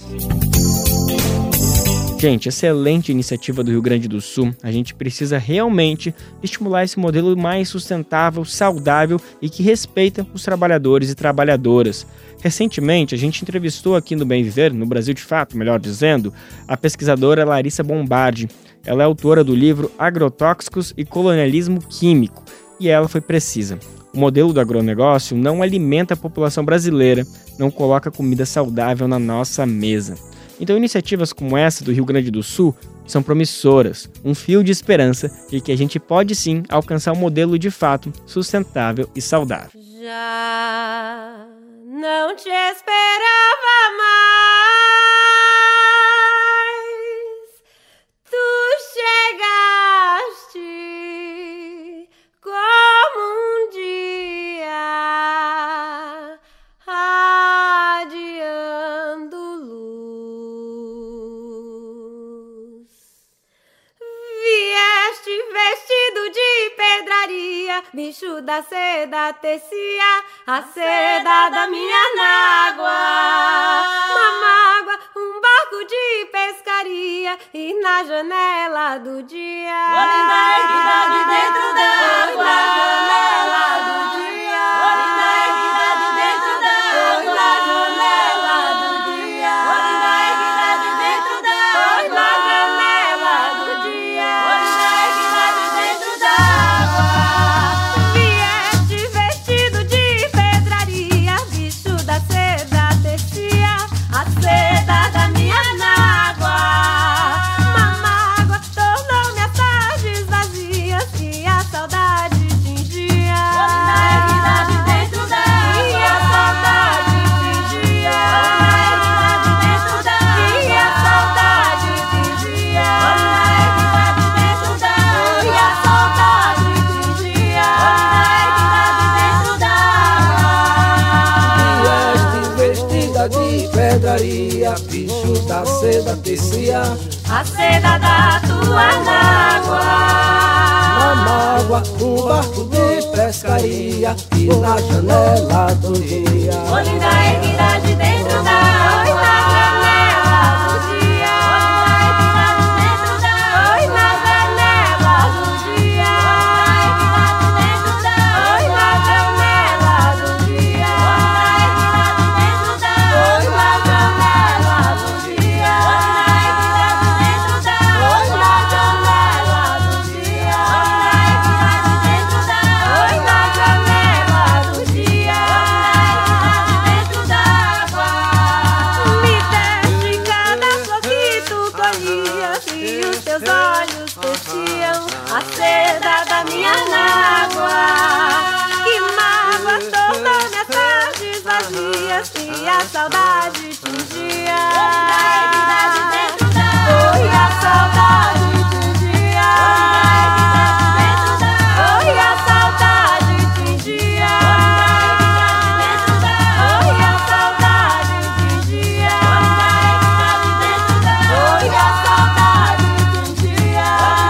Gente, excelente iniciativa do Rio Grande do Sul. A gente precisa realmente estimular esse modelo mais sustentável, saudável e que respeita os trabalhadores e trabalhadoras. Recentemente, a gente entrevistou aqui no Bem Viver, no Brasil de Fato, melhor dizendo, a pesquisadora Larissa Bombardi. Ela é autora do livro Agrotóxicos e Colonialismo Químico, e ela foi precisa. O modelo do agronegócio não alimenta a população brasileira, não coloca comida saudável na nossa mesa. Então, iniciativas como essa do Rio Grande do Sul são promissoras, um fio de esperança de que a gente pode sim alcançar um modelo de fato sustentável e saudável. Já não te esperava mais, tu chegaste como um dia adiando luz. Vieste vestido de pedraria, bicho da seda tecia a seda da minha nágua. Na mágoa, um barco de pescaria e na janela do dia. Olinda erguida de dentro d'água. Na janela do dia. Olinda erguida de dentro d'água. Na janela do dia. Olinda erguida de dentro d'água. Na janela do dia. Olinda erguida de dentro d'água. Vieste vestido de pedraria, bicho da seda tecia a seda da minha nágua. Mamágua tornou-me as tardes vazias que a saudade tingia. Olinda erguida de dentro d'água. E a saudade tingia. Olinda erguida de dentro d'água. E a saudade tingia. Olinda erguida de dentro d'água. E a saudade tingia. Olinda erguida de dentro d'água. Vieste vestida de pedraria, bicho da seda tecia a seda da tua nágua. na mágoa, um barco de pescaria e na janela do dia. Olinda erguida de dentro da água. Na janela do dia. Oi, na janela do dia. Oi, na janela do dia. Oi, na janela do dia. Oi, na janela do dia. Oi, na janela do dia. Dentro d'água. Me deste cada flor que tu colhias e os teus olhos vestiam a seda da minha nágua. Que mágoa tornou-me as tardes vazias e a saudade tingia. Oi, a saudade tingia. Oi, a saudade tingia. Oi, a saudade tingia. Oi, a saudade tingia.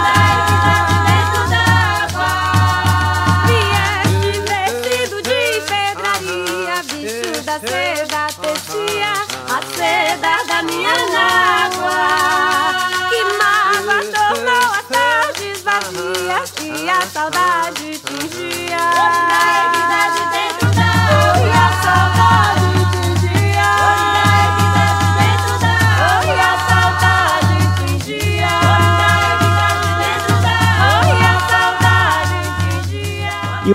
Vieste vestido de pedraria, bicho da seda tecia a seda da minha nágua. Que mágoa tornou as tardes vazias e a saudade tingia. Oi, a saudade tingia. Oi,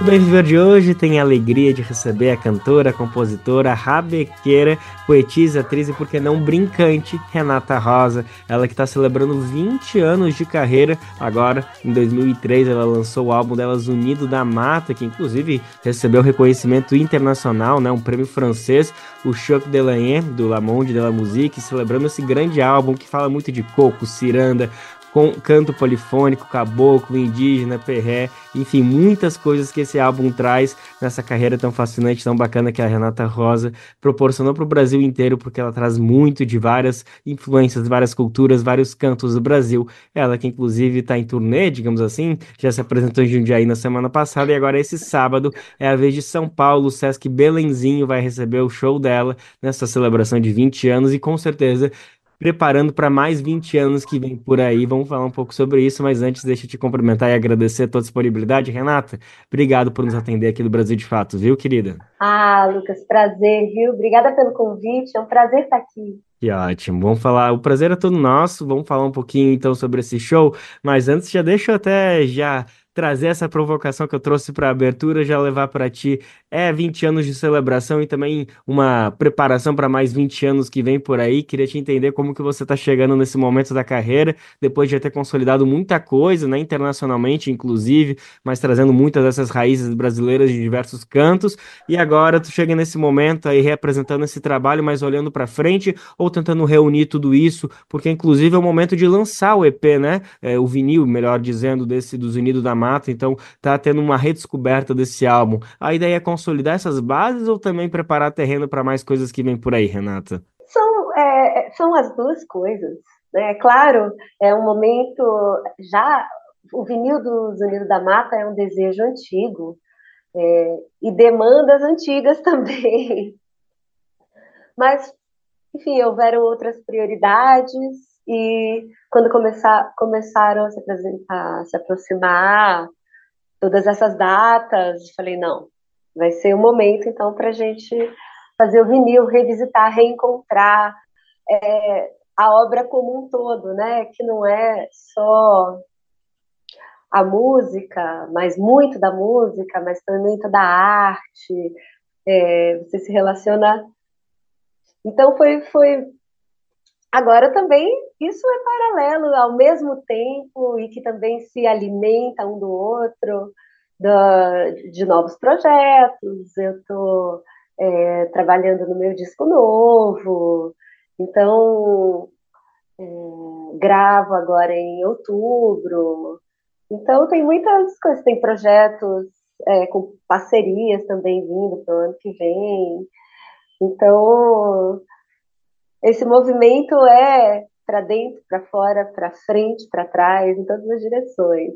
Bem Viver de hoje tem a alegria de receber a cantora, compositora, rabequeira, poetisa, atriz e, por que não, brincante, Renata Rosa. Ela que está celebrando vinte anos de carreira. Agora, em dois mil e três, ela lançou o álbum dela Zunido da Mata, que inclusive recebeu reconhecimento internacional, né, um prêmio francês, o Choc de Lagné, do Le Monde de la Musique, celebrando esse grande álbum que fala muito de coco, ciranda, com canto polifônico, caboclo, indígena, perré, enfim, muitas coisas que esse álbum traz nessa carreira tão fascinante, tão bacana que a Renata Rosa proporcionou para o Brasil inteiro, porque ela traz muito de várias influências, várias culturas, vários cantos do Brasil. Ela que inclusive está em turnê, digamos assim, já se apresentou em Jundiaí na semana passada e agora esse sábado é a vez de São Paulo. O Sesc Belenzinho vai receber o show dela nessa celebração de vinte anos e com certeza preparando para mais vinte anos que vem por aí. Vamos falar um pouco sobre isso, mas antes deixa eu te cumprimentar e agradecer a tua disponibilidade. Renata, obrigado por nos atender aqui do Brasil de Fato, viu, querida? Ah, Lucas, prazer, viu? Obrigada pelo convite, é um prazer estar aqui. Que ótimo, vamos falar, o prazer é todo nosso, vamos falar um pouquinho então sobre esse show, mas antes já deixa eu até já trazer essa provocação que eu trouxe para a abertura, já levar para ti, é vinte anos de celebração e também uma preparação para mais vinte anos que vem por aí. Queria te entender como que você está chegando nesse momento da carreira, depois de já ter consolidado muita coisa, né, internacionalmente inclusive, mas trazendo muitas dessas raízes brasileiras de diversos cantos, e agora tu chega nesse momento aí representando esse trabalho, mas olhando para frente ou tentando reunir tudo isso, porque inclusive é o momento de lançar o E P, né, é, o vinil, melhor dizendo, desse dos Unidos da Mata. Então tá tendo uma redescoberta desse álbum. A ideia é consolidar essas bases ou também preparar terreno para mais coisas que vem por aí, Renata? São, é, são as duas coisas, né? Claro, é um momento já. O vinil dos Unidos da Mata é um desejo antigo, é, e demandas antigas também. Mas, enfim, houveram outras prioridades. E quando começar, começaram a se, a se aproximar todas essas datas, falei, não, vai ser o momento, então, para a gente fazer o vinil, revisitar, reencontrar é, a obra como um todo, né? Que não é só a música, mas muito da música, mas também muito da arte, é, você se relaciona. Então, foi... foi Agora também isso é paralelo ao mesmo tempo e que também se alimenta um do outro, da, de novos projetos. Eu estou é, trabalhando no meu disco novo, então é, gravo agora em outubro. Então tem muitas coisas, tem projetos é, com parcerias também vindo para o ano que vem. Então esse movimento é para dentro, para fora, para frente, para trás, em todas as direções.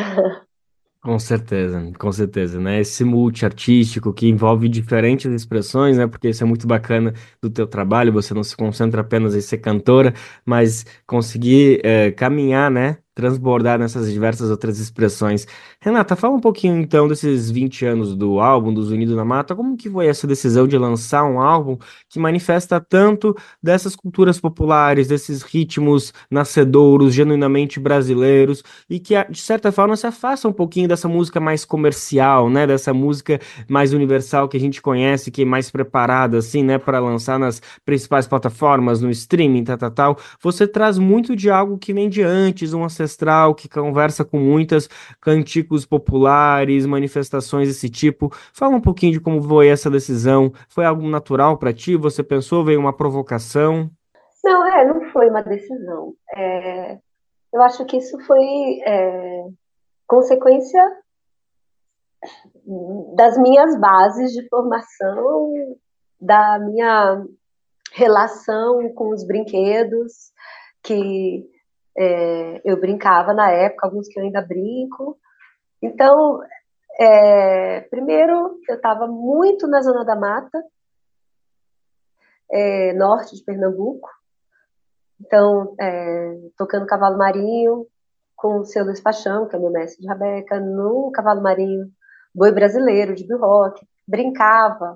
Com certeza, com certeza, né? Esse multi-artístico que envolve diferentes expressões, né? Porque isso é muito bacana do teu trabalho, você não se concentra apenas em ser cantora, mas conseguir é, caminhar, né? Transbordar nessas diversas outras expressões. Renata, fala um pouquinho então desses vinte anos do álbum dos Unidos na Mata. Como que foi essa decisão de lançar um álbum que manifesta tanto dessas culturas populares, desses ritmos nascedouros, genuinamente brasileiros, e que de certa forma se afasta um pouquinho dessa música mais comercial, né? Dessa música mais universal que a gente conhece, que é mais preparada assim, né, para lançar nas principais plataformas, no streaming, tal, tal, tal. Você traz muito de algo que vem de antes, um ancestral, que conversa com muitas canticos populares, manifestações desse tipo. Fala um pouquinho de como foi essa decisão. Foi algo natural para ti? Você pensou, veio uma provocação? Não, é, não foi uma decisão. É, eu acho que isso foi é, consequência das minhas bases de formação, da minha relação com os brinquedos, que É, eu brincava na época, alguns que eu ainda brinco. Então, é, primeiro, eu estava muito na Zona da Mata, é, norte de Pernambuco. Então, é, tocando cavalo marinho com o seu Luiz Paixão, que é meu mestre de rabeca, no cavalo marinho, boi brasileiro, de biroque, brincava.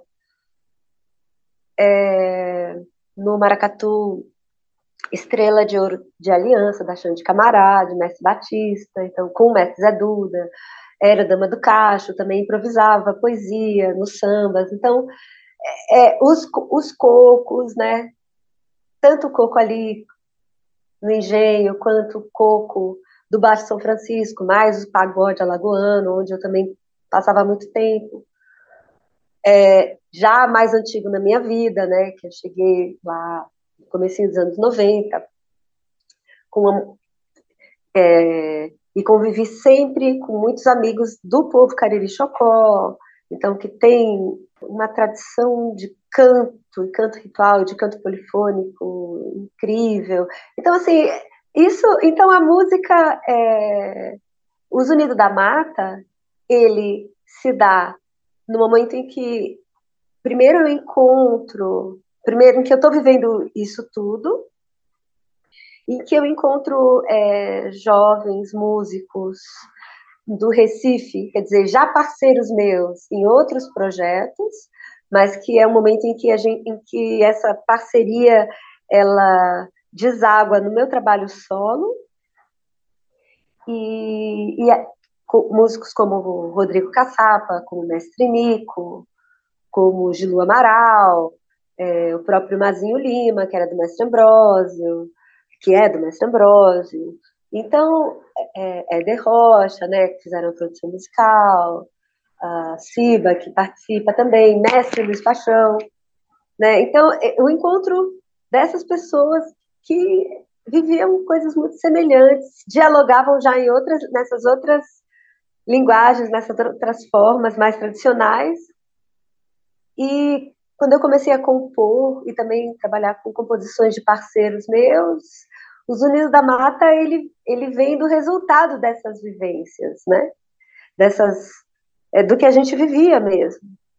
É, no maracatu, Estrela de Ouro de Aliança, da Xande Camará, de Mestre Batista, então com o Mestre Zé Duda, era dama do cacho, também improvisava poesia nos sambas. Então, é, os, os cocos, né? Tanto o coco ali no Engenho, quanto o coco do Baixo São Francisco, mais o pagode alagoano, onde eu também passava muito tempo. É, já mais antigo na minha vida, né? Que eu cheguei lá no comecinho dos anos noventa, com uma, é, e convivi sempre com muitos amigos do povo Cariri-Chocó, então que tem uma tradição de canto, e canto ritual, de canto polifônico incrível. Então, assim, isso, então a música, é, o Zunido da Mata, ele se dá no momento em que, primeiro eu encontro, primeiro em que eu estou vivendo isso tudo, em que eu encontro é, jovens músicos do Recife, quer dizer, já parceiros meus em outros projetos, mas que é um momento em que, a gente, em que essa parceria ela deságua no meu trabalho solo, e, e é, com, músicos como o Rodrigo Caçapa, como o Mestre Nico, como o Gilu Amaral, é, o próprio Mazinho Lima, que era do Mestre Ambrósio, que é do Mestre Ambrósio. Então, é, é De Rocha, né, que fizeram produção musical, a Ciba, que participa também, Mestre Luiz Paixão, né? Então, o encontro dessas pessoas que viviam coisas muito semelhantes, dialogavam já em outras, nessas outras linguagens, nessas outras formas mais tradicionais. E quando eu comecei a compor e também trabalhar com composições de parceiros meus, o Zunido da Mata, ele, ele vem do resultado dessas vivências, né? Dessas, é, do que a gente vivia mesmo.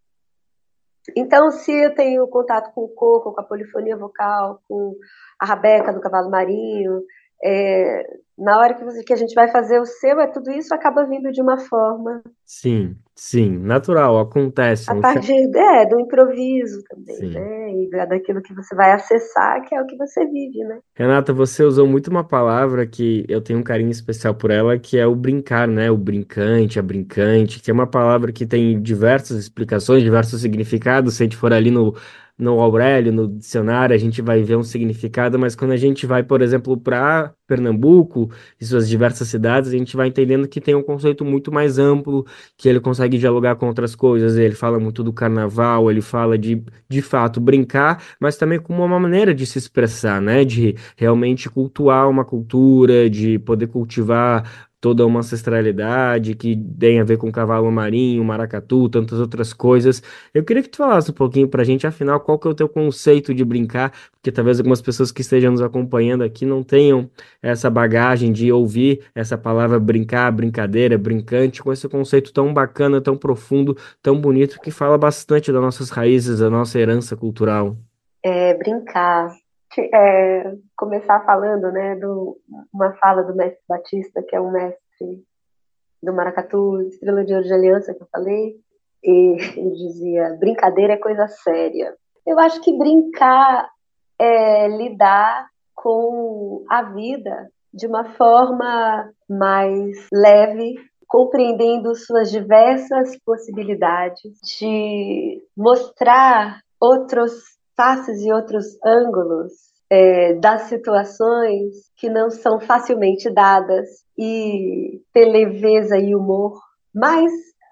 Então, se eu tenho contato com o coco, com a polifonia vocal, com a rabeca do cavalo marinho, é, na hora que, você, que a gente vai fazer o seu, é, tudo isso acaba vindo de uma forma... Sim, sim, natural, acontece. A um partir é, do improviso também, Sim. né? E daquilo que você vai acessar, que é o que você vive, né? Renata, você usou muito uma palavra que eu tenho um carinho especial por ela, que é o brincar, né? O brincante, a brincante, que é uma palavra que tem diversas explicações, diversos significados. Se a gente for ali no, no Aurélio, no dicionário, a gente vai ver um significado, mas quando a gente vai, por exemplo, para Pernambuco e suas diversas cidades, a gente vai entendendo que tem um conceito muito mais amplo, que ele consegue dialogar com outras coisas. Ele fala muito do carnaval, ele fala de, de fato, brincar, mas também como uma maneira de se expressar, né? De realmente cultuar uma cultura, de poder cultivar toda uma ancestralidade que tem a ver com cavalo marinho, maracatu, tantas outras coisas. Eu queria que tu falasse um pouquinho pra gente, afinal, qual que é o teu conceito de brincar, porque talvez algumas pessoas que estejam nos acompanhando aqui não tenham essa bagagem de ouvir essa palavra brincar, brincadeira, brincante, com esse conceito tão bacana, tão profundo, tão bonito, que fala bastante das nossas raízes, da nossa herança cultural. É, brincar. É, começar falando, né, do, uma fala do mestre Batista, que é um mestre do maracatu, Estrela de Ouro de Aliança, que eu falei, e ele dizia, brincadeira é coisa séria. Eu acho que brincar é lidar com a vida de uma forma mais leve, compreendendo suas diversas possibilidades, de mostrar outros faces e outros ângulos é, das situações que não são facilmente dadas e ter leveza e humor, mas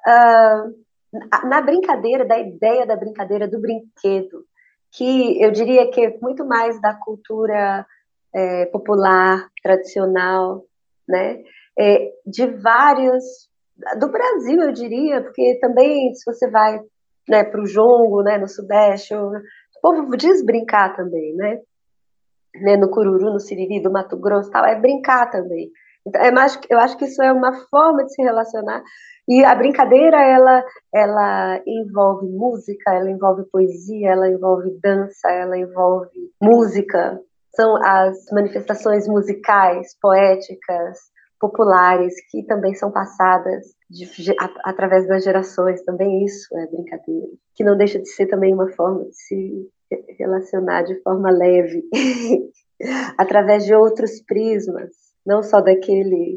uh, na brincadeira, da ideia da brincadeira, do brinquedo, que eu diria que é muito mais da cultura é, popular, tradicional, né? É, de vários, do Brasil, eu diria, porque também, se você vai, né, para o jongo, né, no Sudeste, ou, o povo diz brincar também, né? né? No Cururu, no Siriri, do Mato Grosso, tal, é brincar também. Então, é mais, eu acho que isso é uma forma de se relacionar. E a brincadeira, ela, ela envolve música, ela envolve poesia, ela envolve dança, ela envolve música. São as manifestações musicais, poéticas, populares, que também são passadas de, a, através das gerações. Também isso é brincadeira. Que não deixa de ser também uma forma de se relacionar de forma leve, através de outros prismas, não só daquele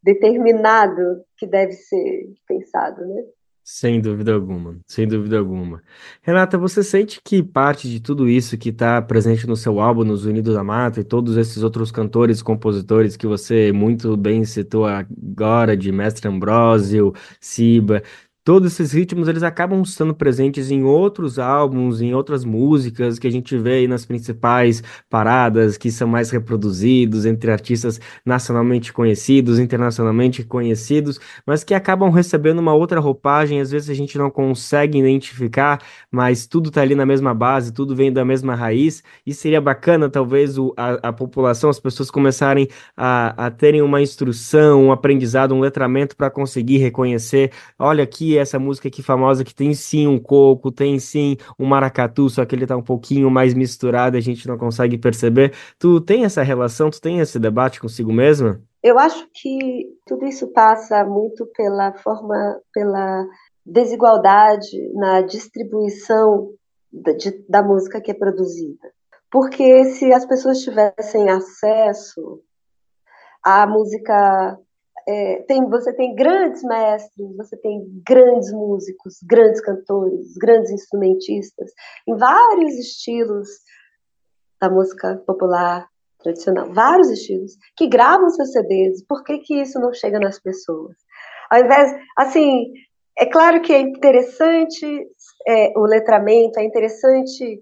determinado que deve ser pensado, né? Sem dúvida alguma, sem dúvida alguma. Renata, você sente que parte de tudo isso que está presente no seu álbum, nos Unidos da Mata, e todos esses outros cantores e compositores que você muito bem citou agora, de Mestre Ambrósio, Siba, todos esses ritmos, eles acabam estando presentes em outros álbuns, em outras músicas que a gente vê aí nas principais paradas, que são mais reproduzidos entre artistas nacionalmente conhecidos, internacionalmente conhecidos, mas que acabam recebendo uma outra roupagem, às vezes a gente não consegue identificar, mas tudo está ali na mesma base, tudo vem da mesma raiz, e seria bacana talvez o, a, a população, as pessoas começarem a, a terem uma instrução, um aprendizado, um letramento para conseguir reconhecer, olha aqui essa música aqui famosa que tem sim um coco, tem sim um maracatu, só que ele tá um pouquinho mais misturado e a gente não consegue perceber. Tu tem essa relação, tu tem esse debate consigo mesma? Eu acho que tudo isso passa muito pela forma, pela desigualdade na distribuição da, de, da música que é produzida. Porque se as pessoas tivessem acesso à música... É, tem, você tem grandes mestres, você tem grandes músicos, grandes cantores, grandes instrumentistas, em vários estilos da música popular tradicional, vários estilos, que gravam seus C Ds. Por que que isso não chega nas pessoas? Ao invés, assim, é claro que é interessante é, o letramento, é interessante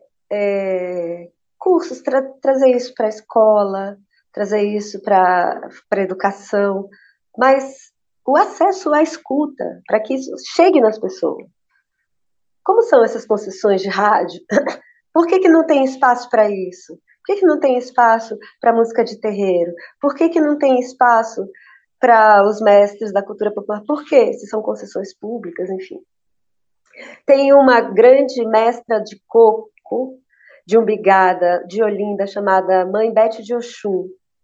é, cursos, tra trazer isso para a escola, trazer isso para a educação, mas o acesso à escuta, para que isso chegue nas pessoas. Como são essas concessões de rádio? Por que que não tem espaço para isso? Por que que não tem espaço para música de terreiro? Por que que não tem espaço para os mestres da cultura popular? Por quê? Se são concessões públicas, enfim. Tem uma grande mestra de coco, de Umbigada, de Olinda, chamada Mãe Bete de Oxum.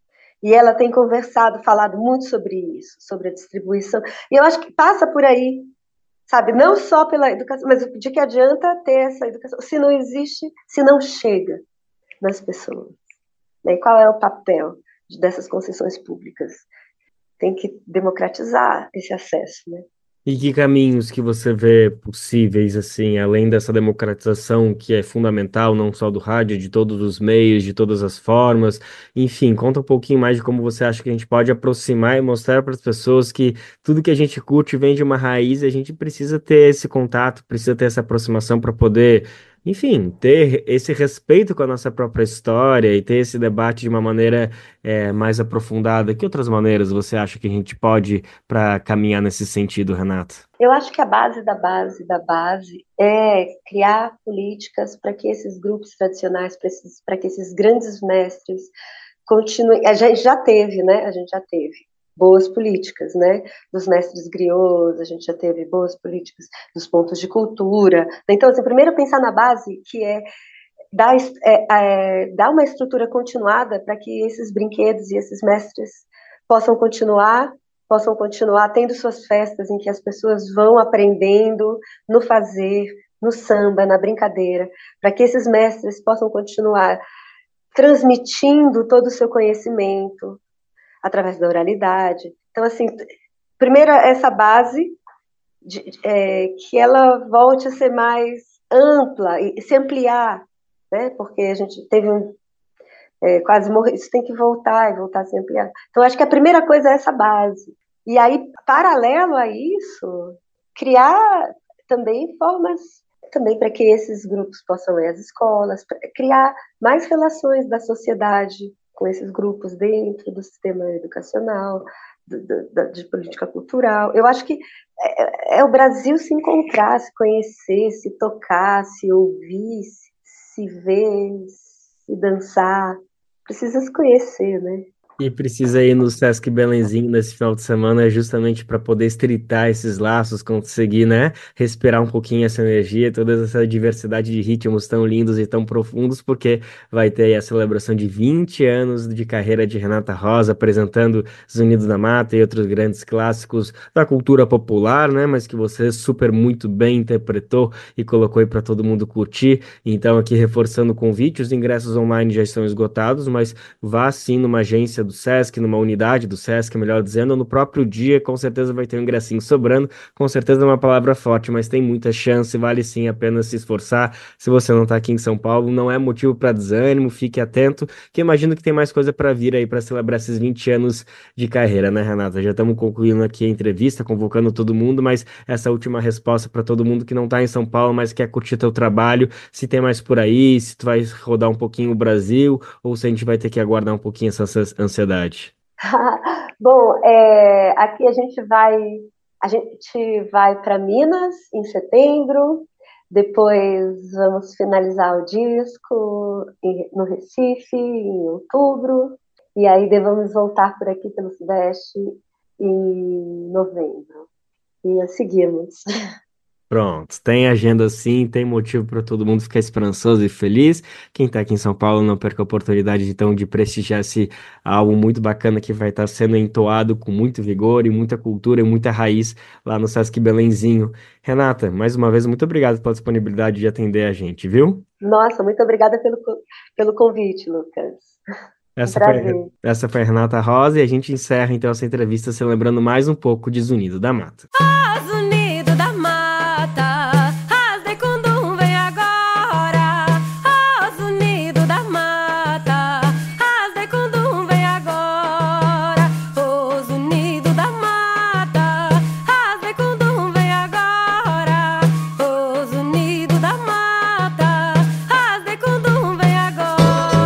E ela tem conversado, falado muito sobre isso, sobre a distribuição. E eu acho que passa por aí, sabe? Não só pela educação, mas de que adianta ter essa educação se não existe, se não chega nas pessoas. Né? E qual é o papel dessas concessões públicas? Tem que democratizar esse acesso, né? E que caminhos que você vê possíveis, assim, além dessa democratização que é fundamental, não só do rádio, de todos os meios, de todas as formas, enfim, conta um pouquinho mais de como você acha que a gente pode aproximar e mostrar para as pessoas que tudo que a gente curte vem de uma raiz e a gente precisa ter esse contato, precisa ter essa aproximação para poder, enfim, ter esse respeito com a nossa própria história e ter esse debate de uma maneira é, mais aprofundada. Que outras maneiras você acha que a gente pode para caminhar nesse sentido, Renata? Eu acho que a base da base da base é criar políticas para que esses grupos tradicionais, para que esses grandes mestres continuem. A gente já teve, né? A gente já teve boas políticas, né? Dos mestres griots, a gente já teve boas políticas dos pontos de cultura. Então, assim, primeiro pensar na base, que é dar, é, é, dar uma estrutura continuada para que esses brinquedos e esses mestres possam continuar, possam continuar tendo suas festas em que as pessoas vão aprendendo no fazer, no samba, na brincadeira, para que esses mestres possam continuar transmitindo todo o seu conhecimento através da oralidade. Então, assim, primeiro essa base, de, é, que ela volte a ser mais ampla e se ampliar, né? Porque a gente teve um é, quase morrer, isso tem que voltar e voltar a se ampliar. Então, acho que a primeira coisa é essa base. E aí, paralelo a isso, criar também formas, também para que esses grupos possam ir às escolas, criar mais relações da sociedade com esses grupos dentro do sistema educacional, do, do, de política cultural. Eu acho que é, é o Brasil se encontrar, se conhecer, se tocar, se ouvir, se, se ver, se dançar. Precisa se conhecer, né? E precisa ir no Sesc Belenzinho nesse final de semana justamente para poder estreitar esses laços, conseguir, né, respirar um pouquinho essa energia, toda essa diversidade de ritmos tão lindos e tão profundos, porque vai ter aí a celebração de vinte anos de carreira de Renata Rosa, apresentando Os Unidos da Mata e outros grandes clássicos da cultura popular, né, mas que você super muito bem interpretou e colocou aí para todo mundo curtir. Então aqui reforçando o convite, os ingressos online já estão esgotados, mas vá sim numa agência do Sesc, numa unidade do Sesc, melhor dizendo, ou no próprio dia, com certeza vai ter um ingressinho sobrando. Com certeza é uma palavra forte, mas tem muita chance, vale sim a pena se esforçar. Se você não está aqui em São Paulo, não é motivo para desânimo, fique atento, que imagino que tem mais coisa para vir aí para celebrar esses vinte anos de carreira, né, Renata? Já estamos concluindo aqui a entrevista, convocando todo mundo, mas essa última resposta para todo mundo que não está em São Paulo, mas quer curtir teu trabalho, se tem mais por aí, se tu vai rodar um pouquinho o Brasil, ou se a gente vai ter que aguardar um pouquinho essa ansiedade. Bom, é, aqui a gente vai, a gente vai para Minas em setembro, depois vamos finalizar o disco em, no Recife em outubro, e aí devemos voltar por aqui pelo Sudeste em novembro. E seguimos. Pronto, tem agenda sim, tem motivo para todo mundo ficar esperançoso e feliz. Quem está aqui em São Paulo, não perca a oportunidade então de prestigiar esse álbum muito bacana que vai estar sendo entoado com muito vigor e muita cultura e muita raiz lá no Sesc Belenzinho. Renata, mais uma vez, muito obrigado pela disponibilidade de atender a gente, viu? Nossa, muito obrigada pelo, pelo convite, Lucas. Essa foi, essa foi a Renata Rosa e a gente encerra então essa entrevista se lembrando mais um pouco de Zunido da Mata. Zunido da Mata, Asdecundum vem agora. Oh, Zunido da Mata, Asdecundum vem agora. Oh, Zunido da Mata, Asdecundum vem agora. Oh, Zunido da Mata, Asdecundum vem agora.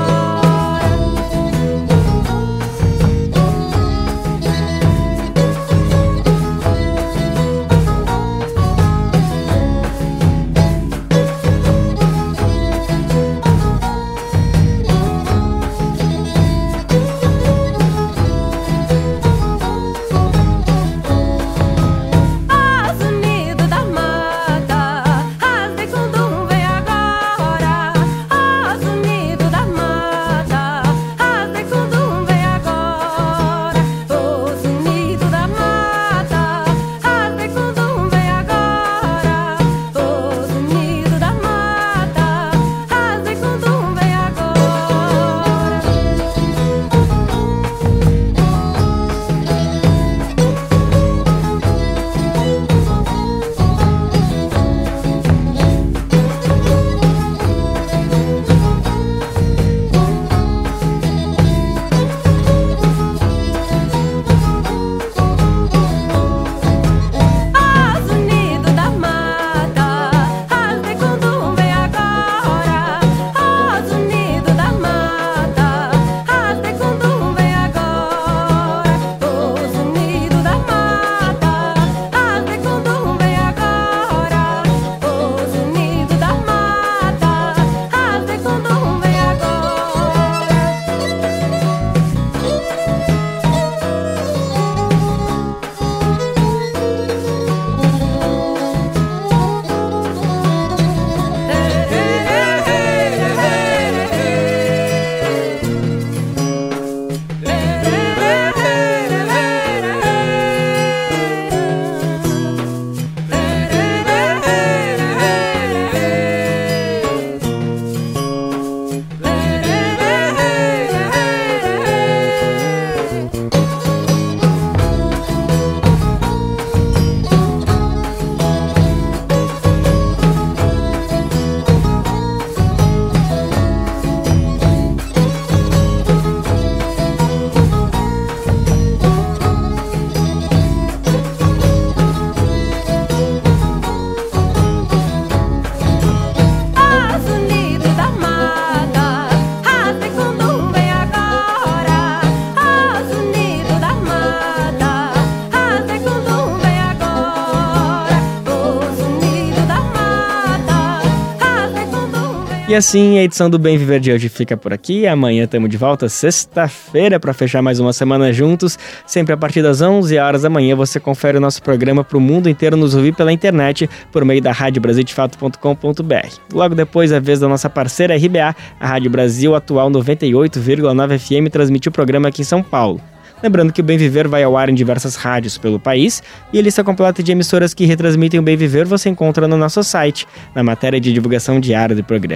E assim, a edição do Bem Viver de hoje fica por aqui. Amanhã estamos de volta, sexta-feira, para fechar mais uma semana juntos. Sempre a partir das onze horas da manhã você confere o nosso programa para o mundo inteiro nos ouvir pela internet por meio da rádio brasil de fato ponto com ponto b r. Logo depois, a vez da nossa parceira R B A, a Rádio Brasil Atual noventa e oito vírgula nove F M transmitiu o programa aqui em São Paulo. Lembrando que o Bem Viver vai ao ar em diversas rádios pelo país e a lista completa de emissoras que retransmitem o Bem Viver você encontra no nosso site, na matéria de divulgação diária do programa.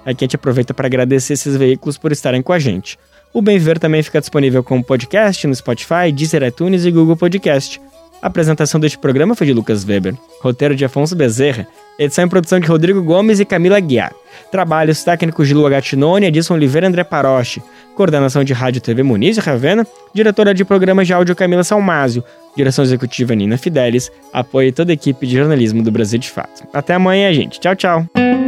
aqui a gente aproveita para agradecer esses veículos por estarem com a gente. O Bem Viver também fica disponível como podcast no Spotify, Deezer, iTunes e Google Podcast. A apresentação deste programa foi de Lucas Weber, roteiro de Afonso Bezerra, edição e produção de Rodrigo Gomes e Camila Guiar, trabalhos técnicos de Lua Gattinone, Edson Oliveira e André Paroche, coordenação de Rádio e T V Muniz e Ravena, diretora de programas de áudio Camila Salmásio, direção executiva Nina Fidelis, apoio a toda a equipe de jornalismo do Brasil de Fato. Até amanhã, gente. Tchau, tchau.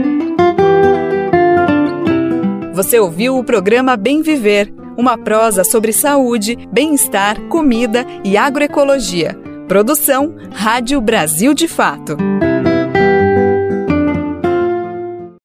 Você ouviu o programa Bem Viver, uma prosa sobre saúde, bem-estar, comida e agroecologia. Produção Rádio Brasil de Fato.